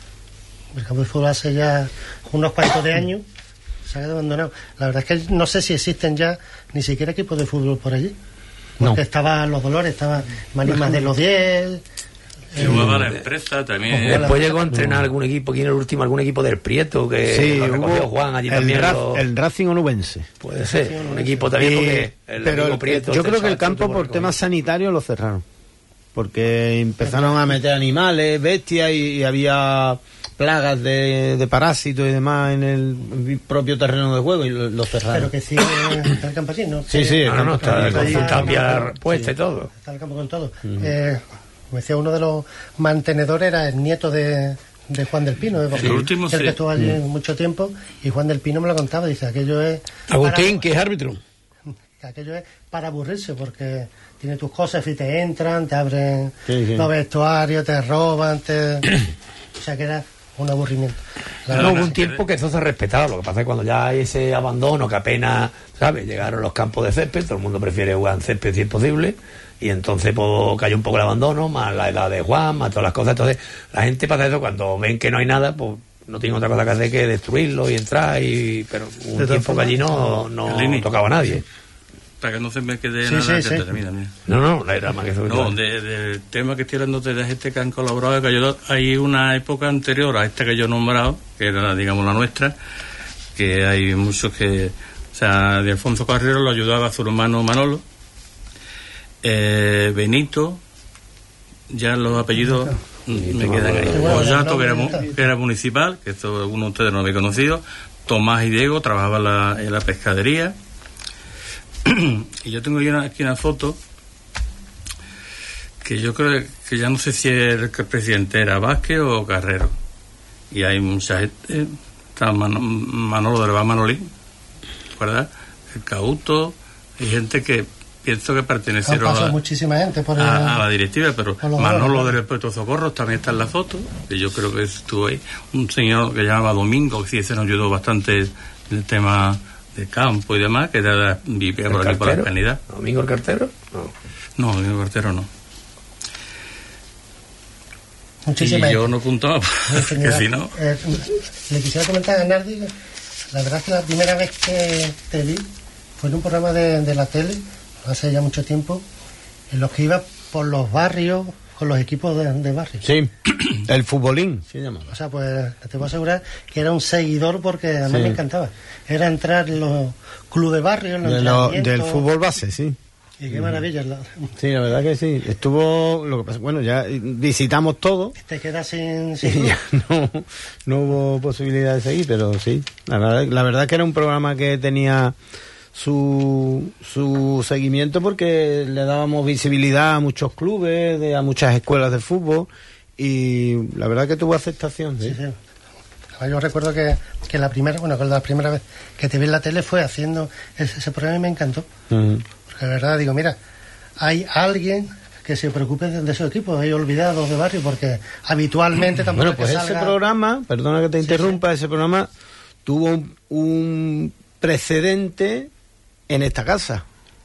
El campo de fútbol hace ya unos cuantos de años se ha quedado abandonado. La verdad es que no sé si existen ya ni siquiera equipos de fútbol por allí. Porque no. Estaban los Dolores, estaban Manimas de los diez... Se jugaba la empresa también. Después llegó a entrenar algún equipo, ¿quién era el último? Algún equipo del Prieto que sí, lo recogió Juan allí el también. Ra lo... El Racing Onubense. Puede ser, un equipo también. Porque el pero el, Prieto, yo creo que el campo por temas sanitarios lo cerraron. Porque empezaron a meter animales, bestias y, y había plagas de, de parásitos y demás en el propio terreno de juego y lo, lo cerraron. Pero que sigue el campo allí, ¿no? Sí, sí, no, no, no, está con su tapia puesta y todo. Está el campo con todo. Uh-huh. eh, Me decía uno de los mantenedores, era el nieto de, de Juan del Pino, de el último, el que sí. estuvo allí mm. mucho tiempo, y Juan del Pino me lo contaba, dice, aquello es... Agustín, para, que es árbitro. Aquello es para aburrirse, porque tiene tus cosas y te entran, te abren sí, sí. los vestuarios, te roban, te... o sea que era un aburrimiento. La no, hubo un tiempo que eso se respetaba, lo que pasa es que cuando ya hay ese abandono, que apenas, ¿sabes? Llegaron los campos de césped, todo el mundo prefiere jugar en césped si es posible, y entonces pues, cayó un poco el abandono, más la edad de Juan, más todas las cosas. Entonces la gente pasa eso, cuando ven que no hay nada, pues no tienen otra cosa que hacer que destruirlo y entrar, y pero un tiempo que allí no, no tocaba a nadie. Para que no se me quede sí, nada sí, que sí. termina. No, no, la era más que eso. No, del de tema que estoy hablando de gente que han colaborado, que yo, hay una época anterior a esta que yo he nombrado, que era, digamos, la nuestra, que hay muchos que, o sea, de Alfonso Carrero lo ayudaba a su hermano Manolo, eh, Benito, ya los apellidos Benito, me quedan ahí. Ollato, que era, que era municipal, que esto algunos de ustedes no lo habéis conocido, Tomás y Diego trabajaban la, en la pescadería. Y yo tengo aquí una, aquí una foto que yo creo que ya no sé si el, el presidente era Vázquez o Carrero, y hay mucha gente, está Manolo, Manolo del Bar Manolín, ¿verdad? El Cauto, hay gente que pienso que pertenecieron a, muchísima gente por el, a, a la directiva, pero Manolo del Puerto Socorro también está en la foto, que yo creo que estuvo ahí, un señor que llamaba Domingo, que sí, ese nos ayudó bastante en el tema de campo y demás, que era vivía por aquí por la Hispanidad. ¿Domingo el cartero? No, no Domingo el cartero no. Muchísimas y yo no apuntaba, que si no... Eh, le quisiera comentar a Nardi, la verdad es que la primera vez que te vi fue en un programa de, de la tele, hace ya mucho tiempo, en los que iba por los barrios con los equipos de, de barrio. Sí, el futbolín se llama. O sea, pues te puedo asegurar que era un seguidor porque a mí sí. me encantaba. Era entrar en los clubes de barrio, en los de lo, del fútbol base, sí. Y qué maravilla. La... Sí, la verdad que sí. Estuvo, lo que pasa, bueno, ya visitamos todo. Te quedas sin... sin... Y ya no, no hubo posibilidad de seguir, pero sí. La verdad, la verdad que era un programa que tenía su, su seguimiento porque le dábamos visibilidad a muchos clubes, de, a muchas escuelas de fútbol, y la verdad que tuvo aceptación. Sí, sí. sí. Yo recuerdo que, que la primera, bueno, la primera vez que te vi en la tele fue haciendo ese, ese programa y me encantó. Uh-huh. Porque la verdad digo, mira, hay alguien que se preocupe de, de esos equipos, hay olvidados de barrio, porque habitualmente tampoco. Bueno, pues ese salga... programa, perdona que te interrumpa, sí, sí. ese programa tuvo un, un precedente en esta casa.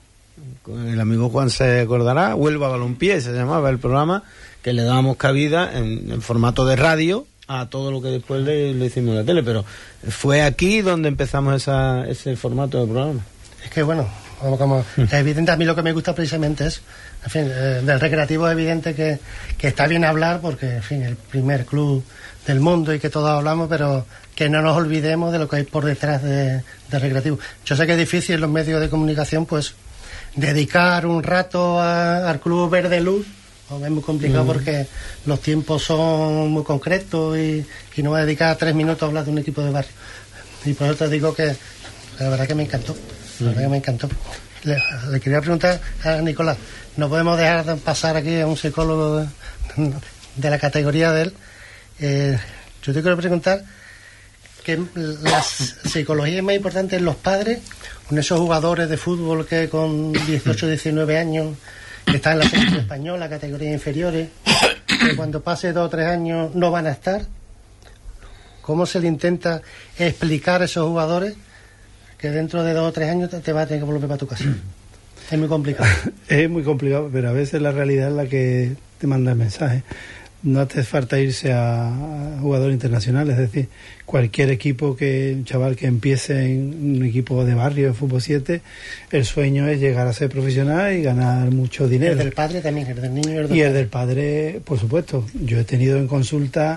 El amigo Juan se acordará, Huelva Balompié se llamaba el programa, que le dábamos cabida en, en formato de radio a todo lo que después le, le hicimos en la tele, pero fue aquí donde empezamos esa, ese formato de programa. Es que bueno, como, como es evidente, a mí lo que me gusta precisamente es, en fin, eh, del recreativo es evidente que, que está bien hablar porque, en fin, el primer club del mundo y que todos hablamos, pero que no nos olvidemos de lo que hay por detrás de, de recreativo. Yo sé que es difícil en los medios de comunicación, pues, dedicar un rato a, al Club Verde Luz. Es muy complicado mm. porque los tiempos son muy concretos y, y no voy a dedicar tres minutos a hablar de un equipo de barrio. Y por eso te digo que la verdad que me encantó. La verdad que me encantó. Le, le quería preguntar a Nicolás, no podemos dejar de pasar aquí a un psicólogo de, de la categoría de él. Eh, yo te quiero preguntar que la psicología es más importante en los padres, con esos jugadores de fútbol que con dieciocho, diecinueve años que están en la selección española, categorías inferiores, que cuando pase dos o tres años no van a estar. ¿Cómo se le intenta explicar a esos jugadores que dentro de dos o tres años te, te vas a tener que volver para tu casa? Es muy complicado. Es muy complicado, pero a veces la realidad es la que te manda el mensaje. No hace falta irse a, a jugador internacional, es decir, cualquier equipo que, un chaval que empiece en un equipo de barrio, de fútbol siete, el sueño es llegar a ser profesional y ganar mucho dinero. El del padre también, el del niño y el del Y padre. el del padre, por supuesto. Yo he tenido en consulta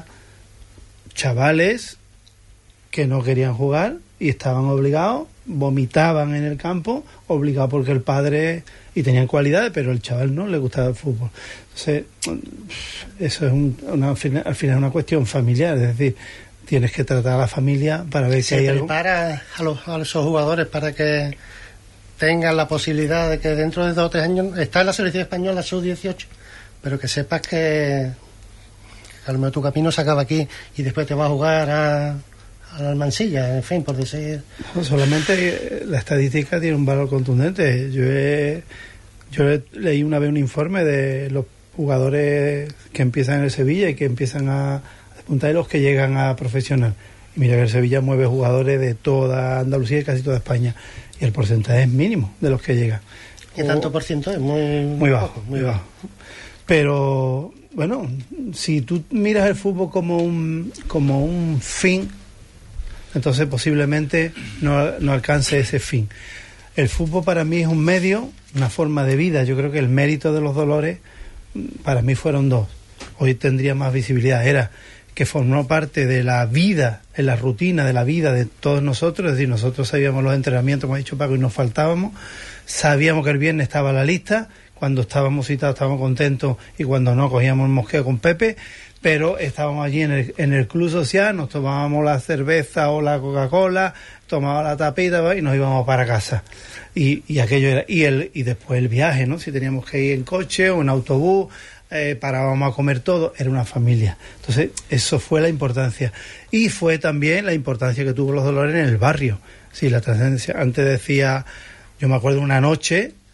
chavales que no querían jugar y estaban obligados, vomitaban en el campo, obligados porque el padre, y tenían cualidades, pero el chaval no le gustaba el fútbol. Entonces, eso es un, una, al final una cuestión familiar, es decir, tienes que tratar a la familia para ver si hay algo. Prepara a, los, a esos jugadores para que tengan la posibilidad de que dentro de dos o tres años está en la selección española sub dieciocho, pero que sepas que, que a lo mejor tu camino se acaba aquí y después te vas a jugar a, a la Almansilla, en fin, por decir. No, solamente la estadística tiene un valor contundente. Yo he, yo he, leí una vez un informe de los jugadores que empiezan en el Sevilla y que empiezan a despuntar y los que llegan a profesional. Y mira que el Sevilla mueve jugadores de toda Andalucía y casi toda España. Y el porcentaje es mínimo de los que llegan. ¿Qué tanto por ciento es? Muy, muy bajo, poco, muy bajo. Pero, bueno, si tú miras el fútbol como un, como un fin, entonces posiblemente no, no alcance ese fin. El fútbol para mí es un medio, una forma de vida. Yo creo que el mérito de los Dolores para mí fueron dos. Hoy tendría más visibilidad. Era que formó parte de la vida, en la rutina de la vida de todos nosotros. Es decir, nosotros sabíamos los entrenamientos, como ha dicho Paco, y nos faltábamos. Sabíamos que el viernes estaba la lista. Cuando estábamos citados estábamos contentos y cuando no cogíamos el mosqueo con Pepe. Pero estábamos allí en el, en el club social, nos tomábamos la cerveza o la Coca-Cola, tomábamos la tapita y nos íbamos para casa. Y, y aquello era, y el y después el viaje, ¿no? Si teníamos que ir en coche o en autobús, eh, parábamos a comer todo, era una familia. Entonces, eso fue la importancia. Y fue también la importancia que tuvo los Dolores en el barrio. Sí, la trascendencia. Antes decía, yo me acuerdo una noche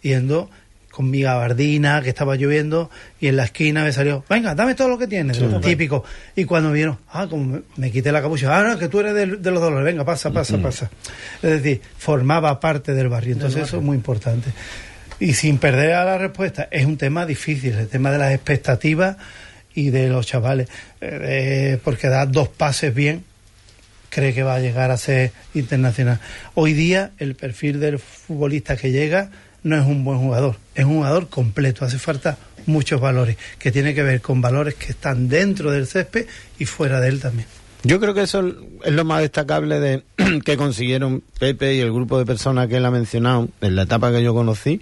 yendo con mi gabardina, que estaba lloviendo, y en la esquina me salió, venga, dame todo lo que tienes, sí, típico. Y cuando me vieron, ah, como me, me quité la capucha, ah, no, que tú eres de, de los Dolores, venga, pasa, pasa, uh-huh. pasa. Es decir, formaba parte del barrio, entonces del barrio. Eso es muy importante. Y sin perder a la respuesta, es un tema difícil, el tema de las expectativas y de los chavales, eh, porque da dos pases bien, cree que va a llegar a ser internacional. Hoy día, el perfil del futbolista que llega no es un buen jugador, es un jugador completo, hace falta muchos valores, que tiene que ver con valores que están dentro del césped y fuera de él también. Yo creo que eso es lo más destacable de que consiguieron Pepe y el grupo de personas que él ha mencionado en la etapa que yo conocí.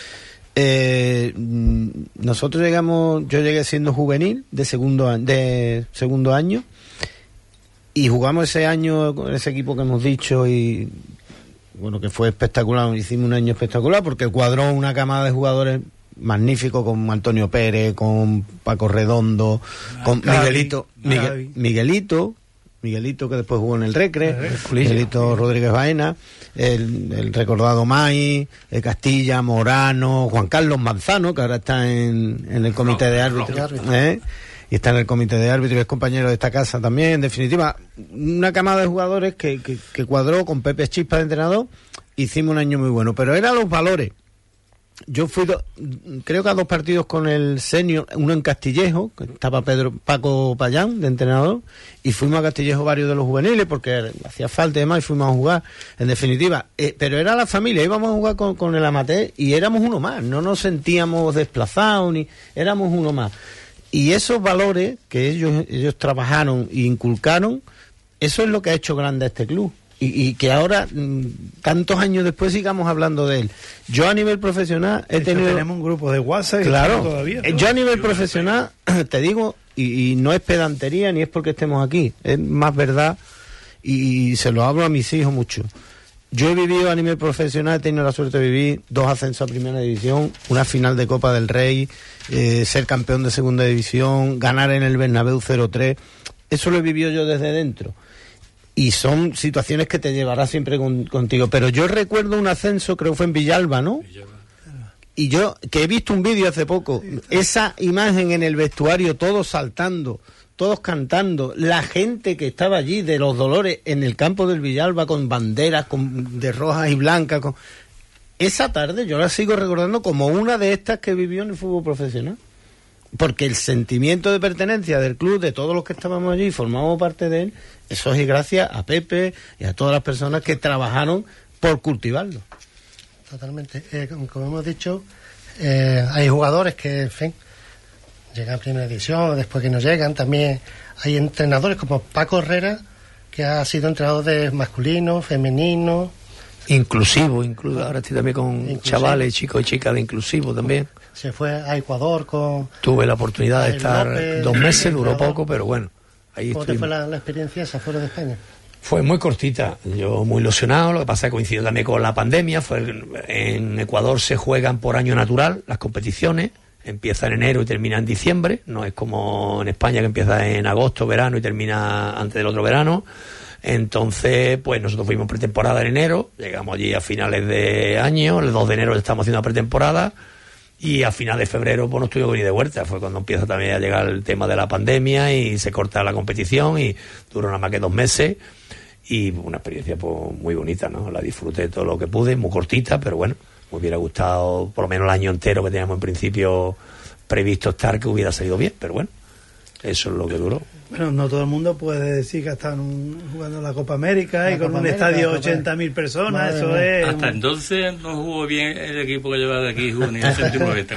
Eh, nosotros llegamos, yo llegué siendo juvenil de segundo, de segundo año y jugamos ese año con ese equipo que hemos dicho y bueno, que fue espectacular, hicimos un año espectacular porque cuadró una camada de jugadores magníficos con Antonio Pérez, con Paco Redondo, ah, con Gaby, Miguelito, Miguel, Miguelito, Miguelito que después jugó en el Recre, Miguelito Rodríguez Baena, el, el recordado Mai, el Castilla, Morano, Juan Carlos Manzano, que ahora está en, en el comité de árbitros, ¿eh? Y está en el comité de árbitros y es compañero de esta casa también. En definitiva, una camada de jugadores que, que, que cuadró con Pepe Chispa de entrenador. Hicimos un año muy bueno, pero eran los valores. Yo fui, do, creo que a dos partidos con el senior, uno en Castillejo, que estaba Pedro Paco Payán de entrenador, y fuimos a Castillejo varios de los juveniles porque hacía falta y demás, y fuimos a jugar. En definitiva, eh, pero era la familia, íbamos a jugar con, con el amateur y éramos uno más, no nos sentíamos desplazados, ni éramos uno más. Y esos valores que ellos ellos trabajaron e inculcaron, eso es lo que ha hecho grande a este club. Y, y que ahora, tantos años después, sigamos hablando de él. Yo a nivel profesional he tenido... Tenemos un grupo de WhatsApp. Claro, todavía, ¿no? Yo a nivel profesional, te digo, y, y no es pedantería ni es porque estemos aquí, es más verdad, y, y se lo hablo a mis hijos mucho. Yo he vivido a nivel profesional, he tenido la suerte de vivir dos ascensos a primera división, una final de Copa del Rey, eh, ser campeón de segunda división, ganar en el Bernabéu cero tres. Eso lo he vivido yo desde dentro. Y son situaciones que te llevará siempre con, contigo. Pero yo recuerdo un ascenso, creo que fue en Villalba, ¿no? Villalba. Y yo, que he visto un vídeo hace poco, esa imagen en el vestuario, todos saltando, todos cantando, la gente que estaba allí de los Dolores en el campo del Villalba con banderas con, de rojas y blancas. Con... Esa tarde yo la sigo recordando como una de estas que vivió en el fútbol profesional. Porque el sentimiento de pertenencia del club, de todos los que estábamos allí y formamos parte de él, eso es gracias a Pepe y a todas las personas que trabajaron por cultivarlo. Totalmente. Eh, como hemos dicho, eh, hay jugadores que, en fin, llegan a primera división, después que no llegan. También hay entrenadores como Paco Herrera, que ha sido entrenador de masculino, femenino. Inclusivo, incluso. Ahora estoy también con inclusivo. Chavales, chicos y chicas de inclusivo también. Se fue a Ecuador con... Tuve la oportunidad de estar López, dos meses, duró poco, pero bueno. Ahí ¿Cómo te fue la, la experiencia esa fuera de España? Fue muy cortita, yo muy ilusionado, lo que pasa es que coincidió también con la pandemia. Fue en Ecuador se juegan por año natural las competiciones, empieza en enero y termina en diciembre, no es como en España que empieza en agosto, verano y termina antes del otro verano. Entonces, pues nosotros fuimos pretemporada en enero, llegamos allí a finales de año, el dos de enero estamos haciendo la pretemporada y a final de febrero pues no estuvimos ni de vuelta, fue cuando empieza también a llegar el tema de la pandemia y se corta la competición y duró nada más que dos meses y una experiencia pues muy bonita, ¿no? La disfruté todo lo que pude, muy cortita, pero bueno, me hubiera gustado por lo menos el año entero que teníamos en principio previsto estar, que hubiera salido bien, pero bueno, eso es lo que duró. Bueno, no todo el mundo puede decir que están jugando la Copa América la y con Copa un América, estadio de ochenta mil personas, eso Madre es... Hasta entonces no jugó bien el equipo que llevaba de aquí, jugó ni el ochenta y nueve.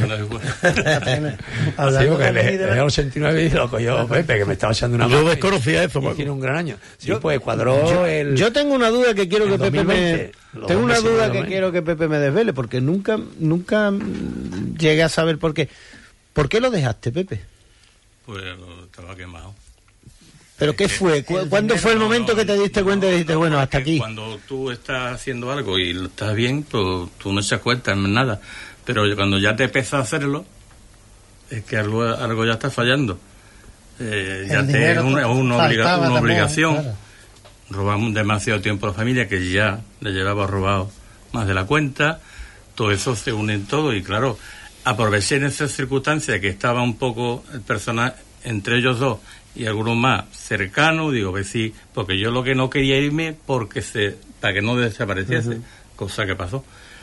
Hablando sí, que el, el ochenta y nueve y lo cogió Pepe, que me estaba echando una mano. Yo desconocía eso. Tiene un gran año. Sí, yo, pues cuadró yo, el... Yo tengo una duda que quiero que Pepe me... Tengo una duda que quiero que Pepe me desvele, porque nunca, nunca llegué a saber por qué. ¿Por qué lo dejaste, Pepe? Pues estaba quemado. ¿Pero qué fue? ¿Cuándo fue el momento que te diste cuenta y dijiste, bueno, hasta aquí? Cuando tú estás haciendo algo y estás bien, pues tú no te das cuenta en nada. Pero cuando ya te empiezas a hacerlo, es que algo, algo ya está fallando. Eh, ya te, es una, una, obliga, una obligación. También, claro. Robamos demasiado tiempo a la familia, que ya le llevaba robado más de la cuenta. todo eso se une en todo y claro, aproveché en esas circunstancias que estaba un poco el personal entre ellos dos y algunos más cercanos, digo que sí, porque yo lo que no quería irme porque se para que no desapareciese, uh-huh. cosa que pasó.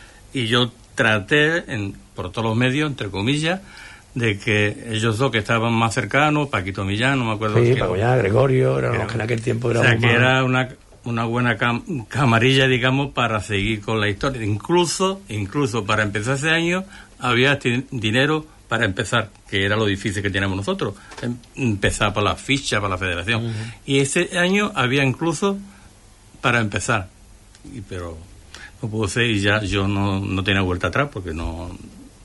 Y yo traté, en, por todos los medios, entre comillas, de que ellos dos que estaban más cercanos, Paquito Millán, no me acuerdo. Sí, que, Paco Millán, Gregorio, era, era, que en aquel tiempo era. O sea, que más... era una, una buena cam- camarilla, digamos, para seguir con la historia. Incluso, incluso para empezar ese año, había t- dinero para empezar, que era lo difícil que teníamos nosotros, empezar para la ficha, para la federación. Uh-huh. Y ese año había incluso para empezar, y, pero no pudo ser y ya yo no, no tenía vuelta atrás porque no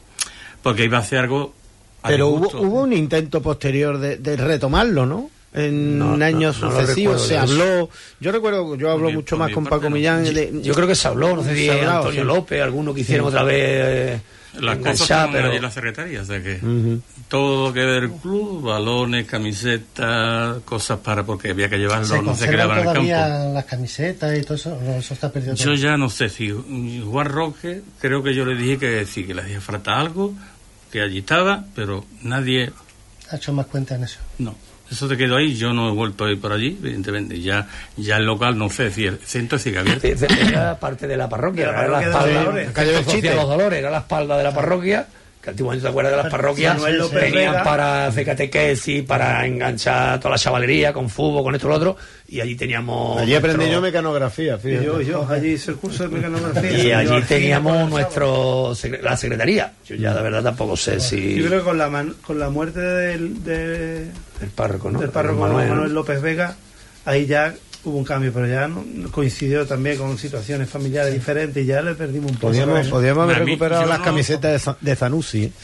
porque iba a hacer algo. Pero hubo, hubo un intento posterior de, de retomarlo, ¿no? En no, años no, no sucesivos se habló. Yo recuerdo, yo hablo mucho más con Paco Millán. Yo, de, yo creo que se habló, no sé si hablado, Antonio sí. López, alguno que hicieron sí. otra vez. Eh, Las cosas estaban pero... allí en la secretaría, o sea que uh-huh. todo lo que ver el club, balones, camisetas, cosas para porque había que llevarlo, ¿Se no se quedaban en el campo. Las camisetas y todo eso, no, eso está perdido. Yo todo. Ya no sé si Juan Roque, creo que yo le dije que sí, que le hacía falta algo, que allí estaba, pero nadie ha hecho más cuenta en eso. No. Eso te quedó ahí, yo no he vuelto a ir por allí, evidentemente. Ya ya el local, no sé si el centro sigue abierto. Era parte de la parroquia, era la espalda de los Dolores, era la espalda de la parroquia, que antiguamente te acuerdas de las parroquias, venían para hacer catequesis, para enganchar toda la chavalería con fútbol, con esto y lo otro, y allí teníamos... Allí nuestro... aprendí yo mecanografía, fíjate. Y yo, yo, allí hice el curso de mecanografía. Y allí teníamos nuestro la secretaría. Yo ya de verdad tampoco sé si... Yo creo que con la, man, con la muerte del... De, el párroco, ¿no? Del párroco Manuel, Manuel López Vega, ahí ya hubo un cambio, pero ya no, coincidió también con situaciones familiares diferentes y ya le perdimos un poco. Podíamos, podíamos haber mí, recuperado las no, camisetas de, de Zanussi. ¿eh?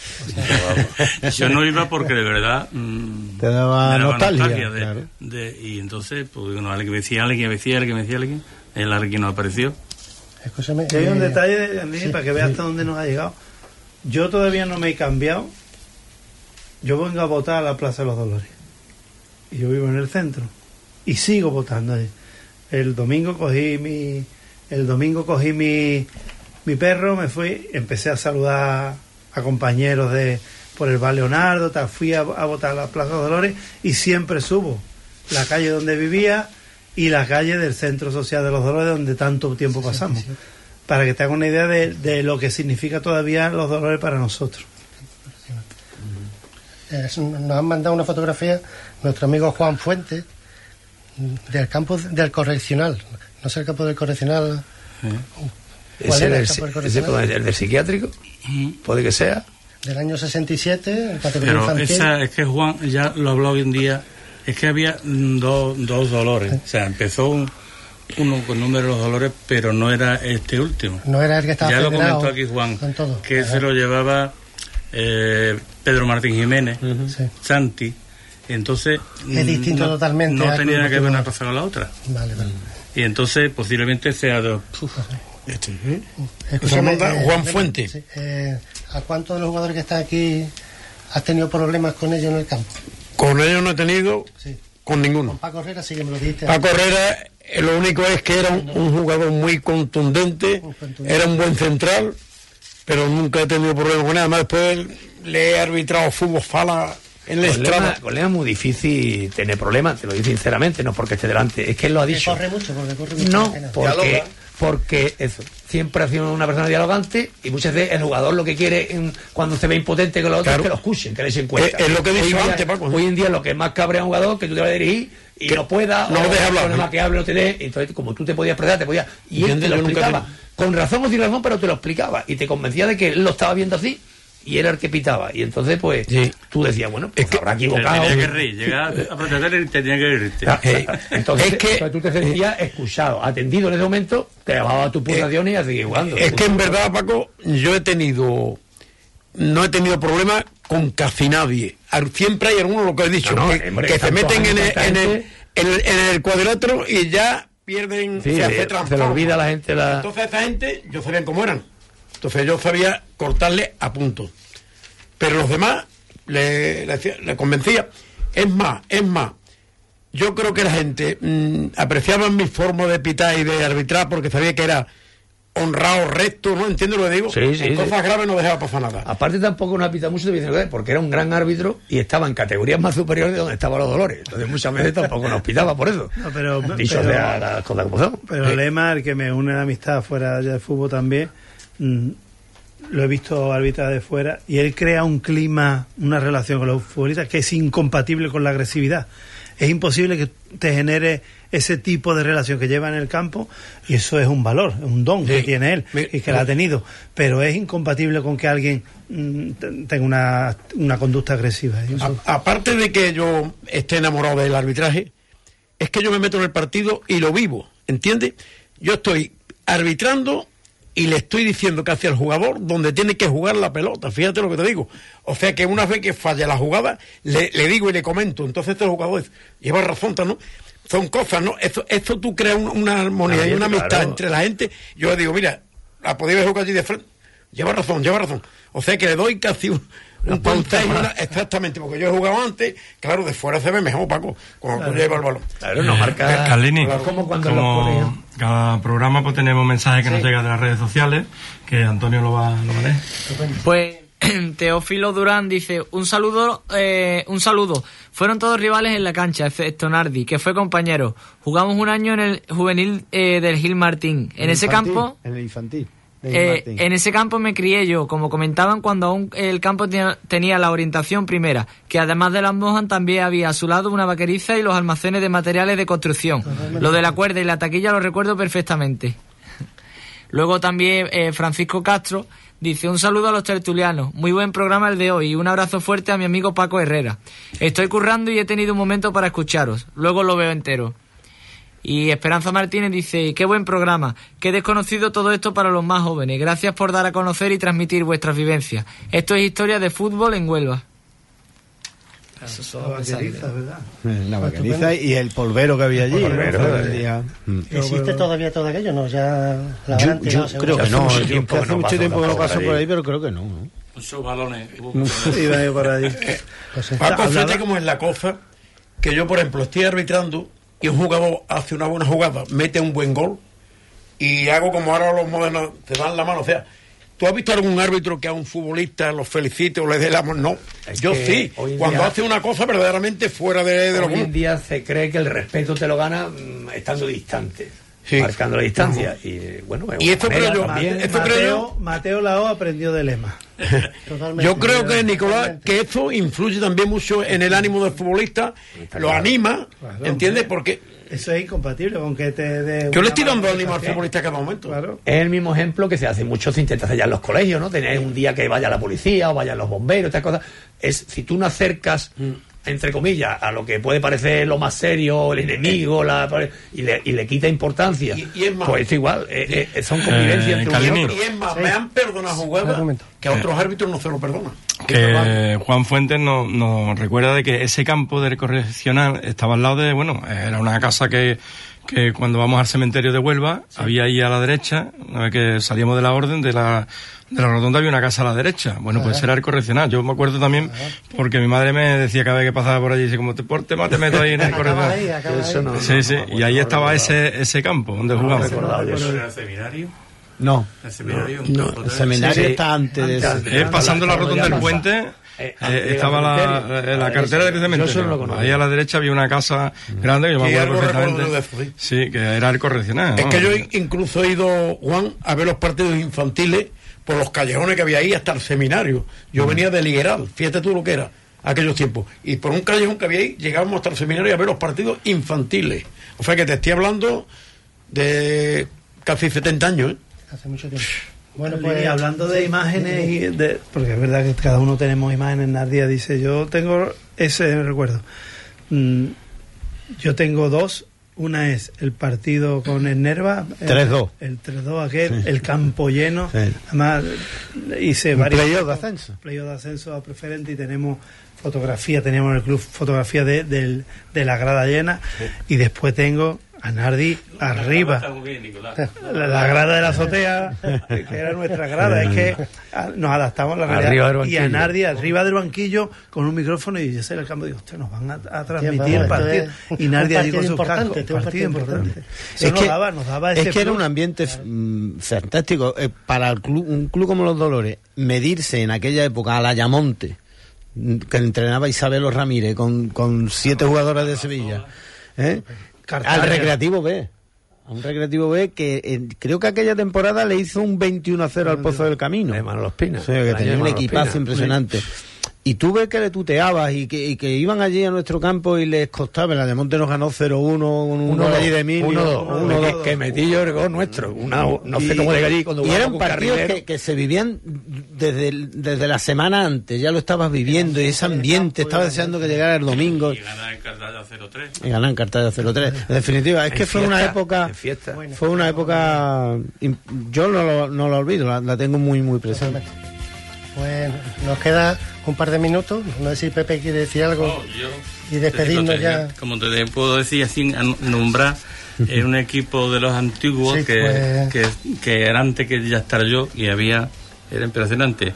Yo no iba porque de verdad mmm, te daba, daba nostalgia, nostalgia de, claro. de, y entonces pues bueno, alguien me decía alguien me decía alguien me decía alguien el alguien no apareció. Escúchame, que hay un eh, detalle de, a mí, sí, para que veas sí. hasta dónde nos ha llegado. Yo todavía no me he cambiado. Yo vengo a votar a la Plaza de los Dolores y yo vivo en el centro y sigo votando ahí. El domingo cogí mi el domingo cogí mi mi perro, me fui, empecé a saludar a compañeros de por el Bar Leonardo, tal, fui a, a votar a la Plaza de Dolores y siempre subo la calle donde vivía y la calle del Centro Social de los Dolores donde tanto tiempo pasamos, sí, sí. Para que te hagas una idea de, de lo que significa todavía los Dolores para nosotros. Nos han mandado una fotografía nuestro amigo Juan Fuentes del campo del Correccional, no sé el campo del Correccional. ¿Eh? ¿Cuál era el, campo del Correccional? ¿El, el del psiquiátrico? Uh-huh. Puede que sea. Del año sesenta y siete, el categoría Pero infantil. Esa, es que Juan ya lo habló hoy en día, es que había dos, dos dolores. ¿Eh? O sea, empezó un, uno con número de los dolores, pero no era este último. No era el que estaba ya lo comentó aquí Juan, que Ajá. se lo llevaba eh, Pedro Martín Jiménez, uh-huh. sí. Santi. Entonces es distinto no, totalmente, no tenía nada que ver una cosa con la otra. Vale, vale. Y entonces posiblemente sea de uf, este, ¿eh? Escúchame, eh, Juan Fuentes. Sí, eh, ¿a cuántos de los jugadores que están aquí has tenido problemas con ellos en el campo? Con ellos no he tenido, sí. Con ninguno. Con Paco Herrera sí que me lo dijiste. Paco Herrera, eh, lo único es que era un, un jugador muy contundente, muy contundente, era un buen central, pero nunca he tenido problemas con él. Además después le he arbitrado fútbol sala. En el con Lema es muy difícil tener problemas, te lo digo sinceramente, no porque esté delante, es que él lo ha dicho. Corre mucho, porque corre mucho. No, porque, porque eso, siempre ha sido una persona dialogante y muchas veces el jugador lo que quiere en, cuando se ve impotente con los otros, claro, es que lo escuchen, que les en cuenta. Es, es lo que he dicho hoy antes, día, Paco. Hoy en día lo que más cabrea a un jugador que tú te vas a dirigir y no pueda, no o lo dejes hablar, más que hable no te dé, entonces como tú te podías expresar, te podías, y él te lo explicaba, con razón o sin razón, pero te lo explicaba y te convencía de que él lo estaba viendo así. Y era el que pitaba. Y entonces, pues, sí. Tú decías, bueno, pues es que habrá equivocado. Tenía que reír, llegaba a protestar y tenía que reírte. Entonces, es que entonces tú te sentías escuchado, atendido en ese momento, te llamaba tus pulsaciones y a seguir jugando. Es que en verdad, Paco, yo he tenido... No he tenido problemas con casi nadie. Siempre hay algunos, lo que he dicho, no, no, que, hombre, que se meten en el, en, el, en, el, en el cuadrilátero y ya pierden... Sí, se, hace se le olvida a la gente la... Entonces, esa gente, yo sabía cómo eran. Entonces yo sabía cortarle a punto. Pero los demás le, le, le convencía. Es más, es más, yo creo que la gente mmm, apreciaba mi forma de pitar y de arbitrar porque sabía que era honrado, recto, ¿no? ¿Entiendes lo que digo? Sí, sí, en cosas sí. graves no dejaba pasar nada. Aparte tampoco nos pita mucho de Vicente, porque era un gran árbitro y estaba en categorías más superiores de donde estaban los Dolores. Entonces muchas veces tampoco nos pitaba por eso. No, pero, Dicho pero, sea las cosas como son. Pero Sí. Lema, el que me une la amistad fuera del fútbol también, mmm, lo he visto arbitrar de fuera, y él crea un clima, una relación con los futbolistas que es incompatible con la agresividad. Es imposible que te genere ese tipo de relación que lleva en el campo, y eso es un valor, es un don sí. que tiene él Me, y que lo ha tenido, pero es incompatible con que alguien mmm, tenga una, una conducta agresiva. Eso... A, aparte de que yo esté enamorado del arbitraje, es que yo me meto en el partido y lo vivo, ¿entiendes? Yo estoy arbitrando y le estoy diciendo que hacia el jugador donde tiene que jugar la pelota, fíjate lo que te digo. O sea que una vez que falla la jugada, le, le digo y le comento, entonces este jugador lleva razón, ¿no? Son cosas, ¿no? Esto, esto tú creas una, una armonía ah, y una amistad claro. entre la gente. Yo le digo, mira, la podéis ver jugar allí de frente, lleva razón, lleva razón. O sea que le doy casi un, un consejo, una, exactamente, porque yo he jugado antes, claro, de fuera se ve mejor, Paco, cuando claro. tú llevas el balón. Claro, no marca... Carlini, claro, como cuando como cada programa pues tenemos mensajes que sí. nos llegan de las redes sociales, que Antonio lo va, lo va a leer. Pues Teófilo Durán dice, un saludo, eh, un saludo. Fueron todos rivales en la cancha, excepto Nardi, que fue compañero. Jugamos un año en el juvenil eh, del Gil Martín. En, en ese infantil, campo... En el infantil. Eh, en ese campo me crié yo, como comentaban, cuando aún el campo tenía, tenía la orientación primera, que además de la Mohan también había a su lado una vaqueriza y los almacenes de materiales de construcción. Lo de la cuerda y la taquilla lo recuerdo perfectamente. Luego también eh, Francisco Castro dice, un saludo a los tertulianos, muy buen programa el de hoy y un abrazo fuerte a mi amigo Paco Herrera. Estoy currando y he tenido un momento para escucharos, luego lo veo entero. Y Esperanza Martínez dice, qué buen programa, qué desconocido todo esto para los más jóvenes, gracias por dar a conocer y transmitir vuestras vivencias. Esto es historia de fútbol en Huelva. Eso es la vaqueriza, ¿verdad? La vaqueriza y el polvero que había allí. Polvero, ¿no? el día. ¿Existe todavía todo aquello? No, ya la yo, yo no, creo que no, hace mucho tiempo, hace no mucho tiempo que no paso por ahí. por ahí, pero creo que no, ¿no? Muchos balones. Iba yo por ahí. Paco, fíjate cómo es la cosa, que yo, por ejemplo, estoy arbitrando y un jugador hace una buena jugada, mete un buen gol, y hago como ahora los modernos te dan la mano. O sea, ¿tú has visto algún árbitro que a un futbolista los felicite o le dé la mano? No, es yo sí, cuando día, hace una cosa verdaderamente fuera de, de lo común. Hoy en día se cree que el respeto te lo gana mmm, estando distante, sí. marcando la distancia. Uh-huh. Y bueno, y esto creo yo, también, esto Mateo, creo yo, Mateo Lao aprendió de Lema. Yo creo que, Nicolás, que esto influye también mucho en el ánimo del futbolista, lo anima, claro, ¿entiendes? Porque eso es incompatible con que te dé... Yo le estoy dando ánimo al futbolista a cada momento. Claro. Es el mismo ejemplo que se hace mucho, se intenta hacer ya en los colegios, ¿no? Tener un día que vaya la policía o vayan los bomberos, estas cosas. Es, si tú no acercas, mm. entre comillas, a lo que puede parecer lo más serio, el enemigo, la, y, le, y le quita importancia, y, y es más, pues es igual, eh, eh, son convivencias eh, entre uno y otro. Y es más, sí. me han perdonado jugadas que a otros árbitros no se lo perdonan. Que Juan Fuentes nos, nos recuerda de que ese campo del correccional estaba al lado de, bueno, era una casa que, que cuando vamos al cementerio de Huelva, sí. había ahí a la derecha, una vez que salíamos de la orden, de la, de la rotonda había una casa a la derecha. Bueno, pues era el correccional. Yo me acuerdo también, porque mi madre me decía cada vez que pasaba por allí, dice, como te portes más, te meto ahí en el correccional. Ahí, Eso no, sí, sí, no, y ahí estaba ese, ese campo donde no, jugábamos. ¿No era el seminario? No, el seminario, no, no, el seminario sí, está antes de eso. Es pasando la rotonda del puente, eh, eh, estaba la, la, la cartera del cementerio. Ahí a la derecha había una casa grande que yo me acuerdo perfectamente. Sí, que era el correccional. Es ¿no? que yo incluso he ido, Juan, a ver los partidos infantiles por los callejones que había ahí hasta el seminario. Yo mm. venía de Ligueral, fíjate tú lo que era aquellos tiempos. Y por un callejón que había ahí llegábamos hasta el seminario a ver los partidos infantiles. O sea que te estoy hablando de casi setenta años, ¿eh? Hace mucho tiempo. Bueno, pues y hablando de imágenes, y de, porque es verdad que cada uno tenemos imágenes, Nadia dice, yo tengo ese recuerdo. Mm, yo tengo dos. Una es el partido con el Nerva. tres dos. El tres dos aquel, sí. el campo lleno. Sí. Además, hice varios... Playoff de ascenso. Playoff de ascenso a preferente y tenemos fotografía, teníamos en el club fotografía de, de, de la grada llena. Sí. Y después tengo A Nardi arriba. La, la grada de la azotea, que era nuestra grada, es que nos adaptamos a la realidad. Y a Nardi arriba del banquillo con un micrófono y yo sé el campo y digo, usted nos van a, a transmitir el partido. Y Nardi allí con sus cascos. Un partido importante. Eso nos daba, nos daba ese es que era un ambiente mm, fantástico. Eh, para el club, un club como Los Dolores, medirse en aquella época a la Ayamonte, que entrenaba Isabelo Ramírez con, con siete jugadoras de Sevilla, ¿eh? Al Recreativo B, a un Recreativo B que eh, creo que aquella temporada le hizo un veintiuno a cero al Pozo del Camino. De Manolo Espina. O sea, que tenía un equipazo impresionante. Y tú ves que le tuteabas y que, y que iban allí a nuestro campo y les costaba. La de Monte nos ganó cero uno, un uno, gol allí de Emilio. Uno, uno, uno, uno, que, que metí yo el gol nuestro. Una, no sé y, cómo llegué allí cuando y eran partidos que, que se vivían desde, desde la semana antes. Ya lo estabas viviendo y ese ambiente. Estabas deseando que llegara el domingo. Y ganar en Cartaya cero tres. Y ganar en Cartaya cero tres. En definitiva, es que fue una época. Fue una época. Yo no lo, no lo olvido, la, la tengo muy, muy presente. Pues nos queda un par de minutos. No sé si Pepe quiere decir algo no, yo y despedirnos te, ya. Como te puedo decir así, nombrar es un equipo de los antiguos sí, que, pues... que, que era antes que ya estar yo y había, era impresionante.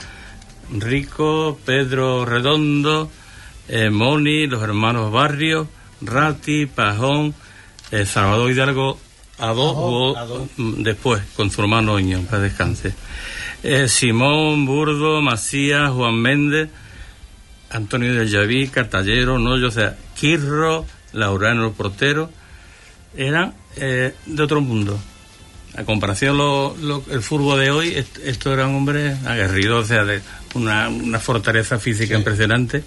Rico, Pedro Redondo, eh, Moni, los hermanos Barrio, Rati, Pajón, eh, Salvador Hidalgo, Adó, Adó después con su hermano Iñón, para descanse. Eh, Simón, Burdo, Macías, Juan Méndez, Antonio del Llaví, Cartallero, Noyo, o sea, Quirro, Laurano el portero, eran eh, de otro mundo. A comparación lo, lo, el fútbol de hoy, est, estos eran hombres aguerridos, o sea, de una, una fortaleza física sí. impresionante.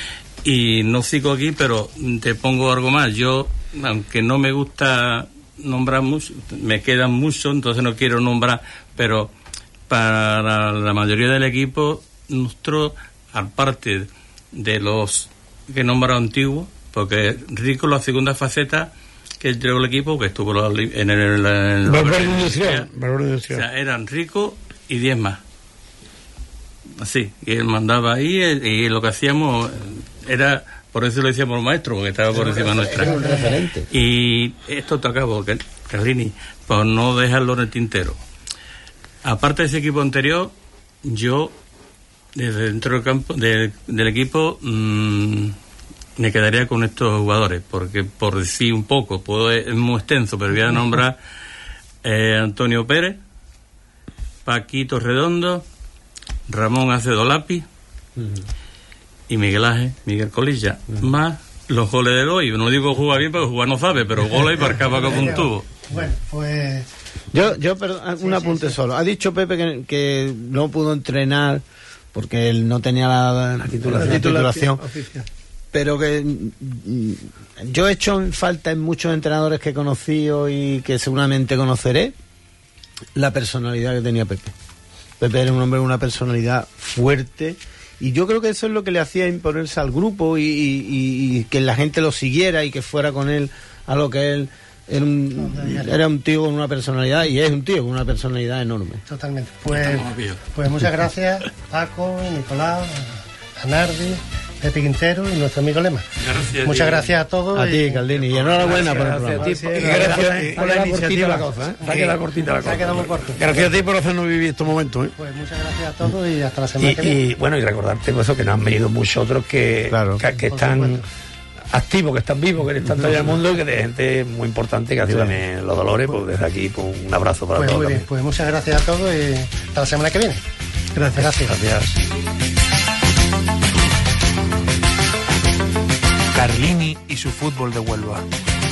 Y no sigo aquí, pero te pongo algo más. Yo, aunque no me gusta nombrar mucho, me quedan mucho, entonces no quiero nombrar, pero para la mayoría del equipo, nuestro, aparte de los que nombraron antiguos, porque Rico la segunda faceta que entregó el equipo, que estuvo en el... En Valverde Industrial. O sea, eran Rico y diez más. Así, y él mandaba ahí y lo que hacíamos era, por eso lo decíamos maestro, porque estaba por encima nuestra. Era un referente. Y esto te acabo, Carlini, por no dejarlo en el tintero. Aparte de ese equipo anterior, yo, desde dentro del campo, de, del equipo, mmm, me quedaría con estos jugadores, porque por decir un poco, puedo, es muy extenso, pero voy a nombrar eh, Antonio Pérez, Paquito Redondo, Ramón Acedo Lápiz uh-huh. y Miguel Ángel, Miguel Colilla, uh-huh. más los goles de hoy. No digo jugar bien porque jugar no sabe, pero goles marcaba como un tubo. Bueno, pues... Yo, yo perdón, un sí, apunte sí, sí. solo. Ha dicho Pepe que, que no pudo entrenar porque él no tenía la, la titulación, la titulación oficial. Pero que yo he hecho en falta en muchos entrenadores que he conocido y que seguramente conoceré la personalidad que tenía Pepe. Pepe era un hombre con una personalidad fuerte y yo creo que eso es lo que le hacía imponerse al grupo y, y, y que la gente lo siguiera y que fuera con él a lo que él era un, era un tío con una personalidad y es un tío con una personalidad enorme. Totalmente. Pues, pues muchas gracias Paco, Nicolás, a Nardi, Pepe Quintero y nuestro amigo Lema. Gracias, muchas gracias a todos. A ti, Caldini, y enhorabuena por el programa. Gracias por la iniciativa. La cosa, ¿eh? Se ha quedado cortita la cosa. Se ha quedado muy corto. Gracias a ti por hacernos vivir estos momentos. ¿eh? Pues muchas gracias a todos y hasta la semana y, que viene. Y bueno, y recordarte eso, que nos han venido muchos otros que, claro, que, que están supuesto. activos, que están vivos, que están todavía en el mundo y que de gente muy importante que ha sido sí. también Los Dolores. Pues desde aquí pues, un abrazo para pues todos. Muy bien, pues muchas gracias a todos y hasta la semana que viene. Gracias. Gracias. Gracias. Carlini y su fútbol de Huelva.